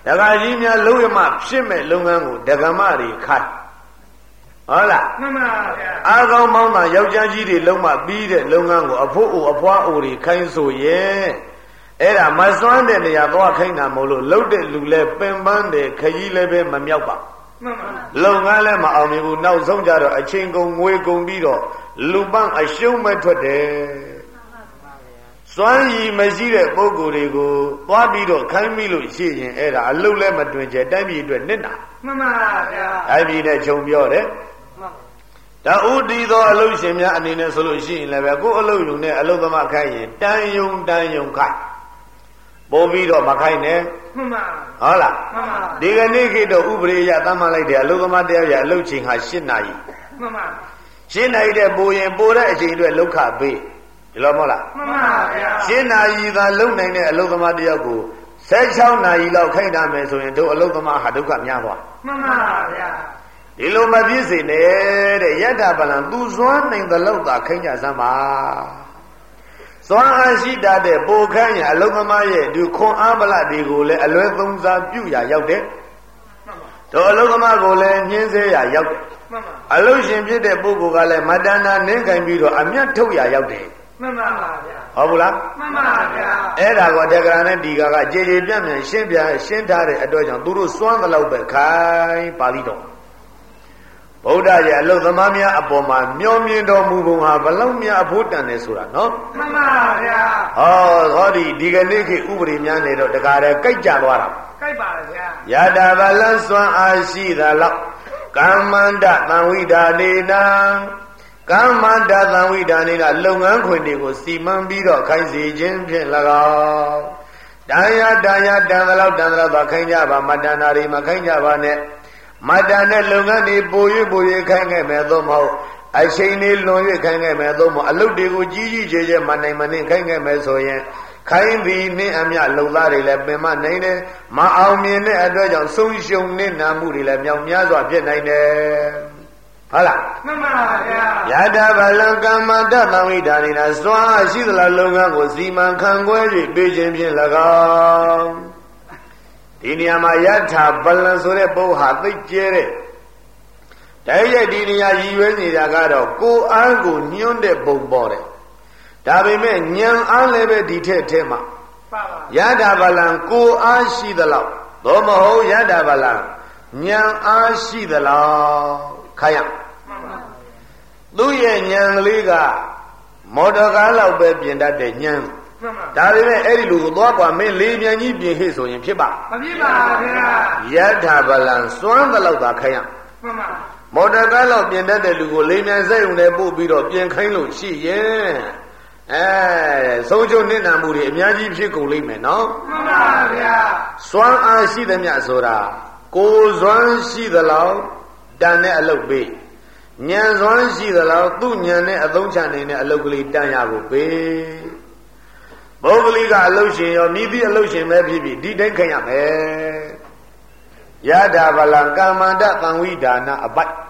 ဒကာကြီးများလုံးရမဖြစ်မဲ့လုပ်ငန်းကိုဒကမတွေခိုင်းဟုတ်လားမှန်ပါဗျာအားကောင်းမောင်းတာယောက်ျားကြီးတွေလုံးမပြီးတဲ့လုပ်ငန်းကိုအဖို့အိုအဖွားအိုတွေခိုင်းဆိုရင်အဲ့ဒါမစွမ်းတဲ့နေရာသွားခိုင်းတာမဟုတ်လို့လှုပ်တဲ့လူလဲပင်ပန်းတယ်ခကြီးလည်းပဲမမြောက်ပါမှန်ပါလုပ်ငန်းလည်းမအောင်မြင်ဘူးနောက်ဆုံးကြတော့အချိန်ကုန်ငွေကုန်ပြီးတော့လူပန်းအရှုံးမဲ့ထွက်တယ်စွမ်းရည်မရှိတဲ့ပုဂ္ဂိုလ်တွေကိုသွားပြီးတော့ခိုင်းမိလို့ရှိရင်အဲ့ဒါအလုတ်လည်းမတွင်ကျတိုင်းပြည်အတွက်နစ်နာမှန်ပါဗျာတိုင်းပြည်နဲ့ခြုံပြောတယ်ဒါဥတီသောအလုတ်ရှင်များအနေနဲ့ဆိုလို့ရှိရင်လည်းပဲကိုယ်အလုတ်ယူနဲ့အလုတ်သမားခိုင်းရင်တန်ယုံတန်ယုံခိုင်းပို့ပြီးတော့မခိုင်းနဲ့မှန်ပါဟုတ်လားမှန်ပါဒီကနေ့ခေတ်တော့ဥပဒေအရသတ်မှတ်လိုက်တယ်အလုတ်သမားတရားရအလုတ်ချိန်ဟာ၈နာရီမှန်ပါ၈နာရီတဲ့ပိုရင်ပိုတဲ့အချိန်အတွက်လောက်ခပေးဒီလိုမဟုတ်လားမှန်ပါဗျာ၈နာရီသာလုံနိုင်တဲ့အလုတ်သမားတယောက်ကို၁၆နာရီလောက်ခိုင်းတာမယ်ဆိုရင်တို့အလုတ်သမားဟာဒုက္ခများသွားမှန်ပါဗျာဒီလိုမပြည့်စုံနဲ့တဲ့ယတ္တပလံသူစွမ်းနိုင်သလောက်သာခိုင်းကြစမ်းပါစွမ်းအားရှိတတ်တဲ့ပိုခိုင်းရအလုတ်သမားရဲ့ဒီခွန်အားပလတွေကိုလည်းအလွဲသုံးစားပြုရရောက်တယ်တို့အလုတ်သမားကိုလည်းညှင်းဆဲရရောက်တယ်အလုတ်ရှင်ဖြစ်တဲ့ပုဂ္ဂိုလ်ကလည်းမတဏ္ဍာနင်းကင်ပြီးတော့အမျက်ထုတ်ရရောက်တယ်မှန်ပါဗျာဟုတ်ဘူးလားမှန်ပါဗျာအဲ့ဒါကတက္ကရာနဲ့ဒီကာကကြေကြေပြန့်ပြန့်ရှင်းပြရှင်းထားတဲ့အတွက်ကြောင့်သူတို့စွမ်းသလောက်ပဲခိုင်းပါဠိတော်ဗုဒ္ဓရဲ့အလုတ်သမားများအပေါ်မှာမျောမြင်တော်မူပုံဟာဘလောက်များအဖို့တန်တယ်ဆိုတာနော်မှန်ပါဗျာဟောဟောဒီဒီကနေ့ခေတ်ဥပဒေများနေတော့တကားတည်းကြိုက်ကြသွားတာကြိုက်ပါဗျာယတာဗလစွမ်းအားရှိသလောက်ကမ္မန္တသံဝိဒါနေနံကမ္မန္တသံဝိဒါနေနလုပ်ငန်းခွင်တွေကိုစီမံပြီးတော့ခိုင်းစီခြင်းဖြင့်၎င်းတန်ရတန်ရတန်သလောက်တန်သလောက်သာခိုင်းကြပါမတန်တာတွေမခိုင်းကြပါနဲ့မတန်တဲ့လုပ်ငန်းတွေပို၍ပို၍ခိုင်းခဲ့မယ်သို့မဟုတ်အချိန်လေးလွန်၍ခိုင်းခဲ့မယ်သို့မဟုတ်အလုပ်တွေကိုကြီးကြီးကျယ်ကျယ်မနိုင်မနှင်းခိုင်းခဲ့မယ်ဆိုရင်ခိုင်းသည်နှင်းအမြလုံသားတွေလည်းပင်မနိုင်တယ်မအောင်မြင်တဲ့အတွက်ကြောင့်ဆုံးရှုံးနေနာမှုတွေလည်းမြောက်များစွာဖြစ်နိုင်တယ်ဟုတ်လားမှန်ပါဗျာယတာဗလံကမ္မတ္တသံဝိဒါနိနာစွမ်းရှိသလားလုပ်ငန်းကိုစီမံခန့်ခွဲ၍ပေးခြင်းဖြင့်၎င်းဒီနေရာမှာယထာဗလံဆိုတဲ့ပုဂ္ဂိုလ်ဟာသိကျဲတဲ့တိုက်ရိုက်ဒီနေရာရည်ရွယ်နေတာကတော့ကိုယ်အားကိုညွှန်းတဲ့ပုံပေါ်တယ်ဒါပေမဲ့ဉာဏ်အားလည်းပဲဒီထက်ထဲမှာယထာဗလံကိုယ်အားရှိသလောက်သို့မဟုတ်ယထာဗလံဉာဏ်အားရှိသလောက်ခိုင်းရသူ့ရဲ့ဉာဏ်ကလေးကမော်တော်ကားလောက်ပဲပြင်တတ်တဲ့ဉာဏ်ဒါပေမဲ့အဲ့ဒီလူကိုသွားกว่าမင်းလေးမြန်ကြီးပြင်ဟိဆိုရင်ဖြစ်ပါမဖြစ်ပါဗျာယထာဗလံစွမ်းသလောက်သာခိုင်းရမှန်ပါမော်တော်ကားလောက်ပြင်တတ်တဲ့လူကိုလေးမြန်စိတ်ုံနဲ့ပို့ပြီးတော့ပြင်ခိုင်းလို့ရှိရင်အဲဆုံးချုံနစ်နာမှုတွေအများကြီးဖြစ်ကုန်လိမ့်မယ်နော်မှန်ပါဗျာစွမ်းအားရှိသမျှဆိုတာကိုယ်စွမ်းရှိသလောက်တန်တဲ့အလုပ်ပေးဉာဏ်စွမ်းရှိသလောက်သူ့ဉာဏ်နဲ့အသုံးချနိုင်တဲ့အလုပ်ကလေးတန်ရဖို့ပေးပုဂ္ဂလိကအလုပ်ရှင်ရောမြည်သည့်အလုပ်ရှင်ပဲဖြစ်ဖြစ်ဒီတိုင်းခိုင်းရမယ်ယထာဗလံကမ္မန္တသံဝိဒါနအပိုက်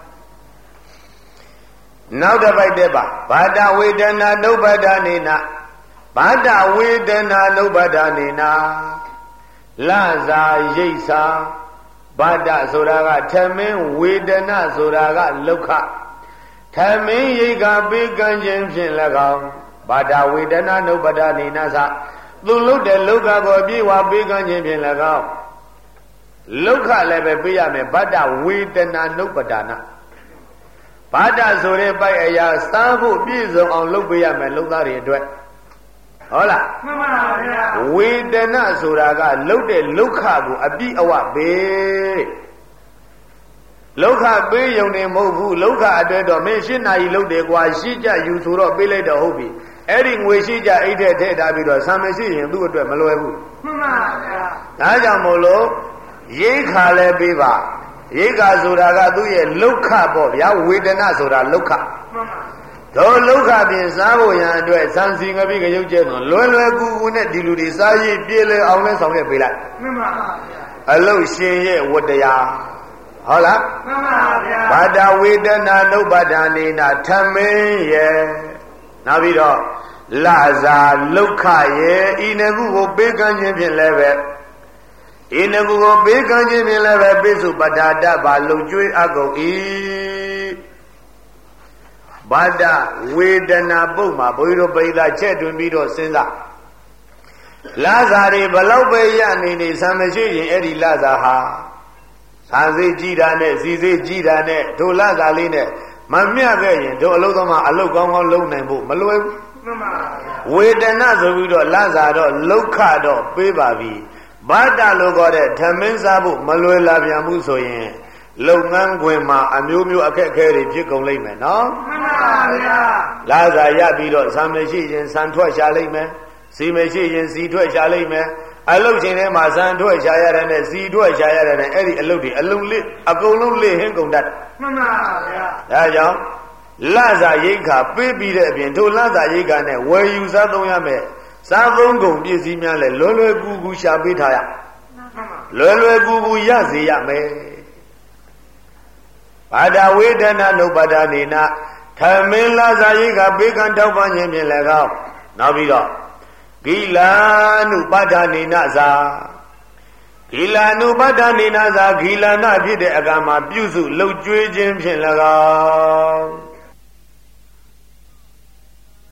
နောက်တစ်ပိုက်တည်းပါဘာတဝေဒနာနုပ္ပဒနေနဘာတဝေဒနာနုပ္ပဒနေနလဇာရိတ်စာဘာတဆိုတာကထမင်းဝေဒနာဆိုတာကလုခထမင်းရိတ်ကပေးကမ်းခြင်းဖြင့်၎င်းဘာတဝေဒနာနုပ္ပဒနေနသသူလုတဲ့လုခကိုပြေဝပေးကမ်းခြင်းဖြင့်၎င်းလုခလည်းပဲပေးရမယ်ဘာတဝေဒနာနုပ္ပဒနာဘာတဆိုတဲ့ပိုက်အရာစားဖို့ပြည့်စုံအောင်လုပ်ပေးရမယ်လုပ်သားတွေအတွက်ဟုတ်လားမှန်ပါဗျာဝေဒနာဆိုတာကလုတဲ့လုခကိုအပြည့်အဝပေးလုခပေးရုံနဲ့မဟုတ်ဘူးလုခအတွက်တော့မင်း၈နာရီလုပ်တယ်ကွာရှိကြယူဆိုတော့ပေးလိုက်တော့ဟုတ်ပြီအဲ့ဒီငွေရှိကြအိတ်ထဲထည့်ထားပြီးတော့ဆံမရှိရင်သူ့အတွက်မလွယ်ဘူးမှန်ပါဗျာဒါကြောင့်မို့လို့ရိတ်ခါလဲပေးပါရိတ်ခါဆိုတာကသူ့ရဲ့လုခပေါ့ဗျာဝေဒနာဆိုတာလုခမှန်ပါတို့လုခပြင်စားဖို့ရန်အတွက်စံစီငပိကရုပ်ကျဲတော့လွယ်လွယ်ကူကူနဲ့ဒီလူတွေစားရည်ပြေလေအောင်လဲဆောင်ခဲ့ပေးလိုက်မှန်ပါဗျာအလုရှင်ရဲ့ဝတ္တရားဟုတ်လားမှန်ပါဗျာဘာတဝေဒနာနုပ္ပဒနေနာထမင်းရဲ့နောက်ပြီးတော့လဇာလုခရဲ့ဤနှစ်ခုကိုပေးကမ်းခြင်းဖြင့်လည်းပဲဤနကုကိုပေးကမ်းခြင်းဖြင့်လည်းပဲပိစုပတ္ထာတဘာလုံကျွေးအကုန်ဤဘာဒဝေဒနာပုတ်မှာဘုရားတို့ပိသချက်တွင်ပြီးတော့စဉ်းစားလာဇာတွေဘလောက်ပဲရနေနေဆံမရှိရင်အဲ့ဒီလာဇာဟာဆံစိတ်ကြည်တာနဲ့စီစိတ်ကြည်တာနဲ့တို့လာဇာလေးနဲ့မမျှခဲ့ရင်တို့အလုသမားအလုကောင်းကောင်းလုံးနိုင်ဖို့မလွယ်ဘူးမှန်ပါဗျာဝေဒနာဆိုပြီးတော့လာဇာတော့လုခတော့ပေးပါပြီဘာတလို့ခေါ်တဲ့ဓမင်းစားဖို့မလွယ်လာပြန်ဘူးဆိုရင်လုပ်ငန်းခွင်မှာအမျိုးမျိုးအခက်အခဲတွေဖြစ်ကုန်လိမ့်မယ်နော်မှန်ပါဗျာလာဇာရပြီးတော့ဆံမရှိရင်ဆံထွက်ရှာလိမ့်မယ်စီမရှိရင်စီထွက်ရှာလိမ့်မယ်အလုတ်ချိန်ထဲမှာဆံထွက်ရှာရတဲ့နဲ့စီထွက်ရှာရတဲ့နဲ့အဲ့ဒီအလုတ်တွေအလုံးလေးအကုန်လုံးလေးဟင်းကုန်တတ်မှန်ပါဗျာဒါကြောင့်လဇာရိတ်ခါပေးပြီးတဲ့အပြင်တို့လဇာရိတ်ခါနဲ့ဝယ်ယူစားသုံးရမယ်စားသုံးကုန်ပစ္စည်းများလဲလွယ်လွယ်ကူကူရှာပေးထားရလွယ်လွယ်ကူကူရစေရမယ်ဘာဒဝေဒနာနုပဒနေနာထမင်းလဇာရိတ်ခါပေးကံတောက်ပန်းခြင်းဖြင့်လည်းကောင်းနောက်ပြီးတော့ဂိလာနုပဒနေနာသာဂိလာနုပဒနေနာသာဂိလာနဖြစ်တဲ့အကမှာပြုစုလှုပ်ကြွေးခြင်းဖြင့်၎င်း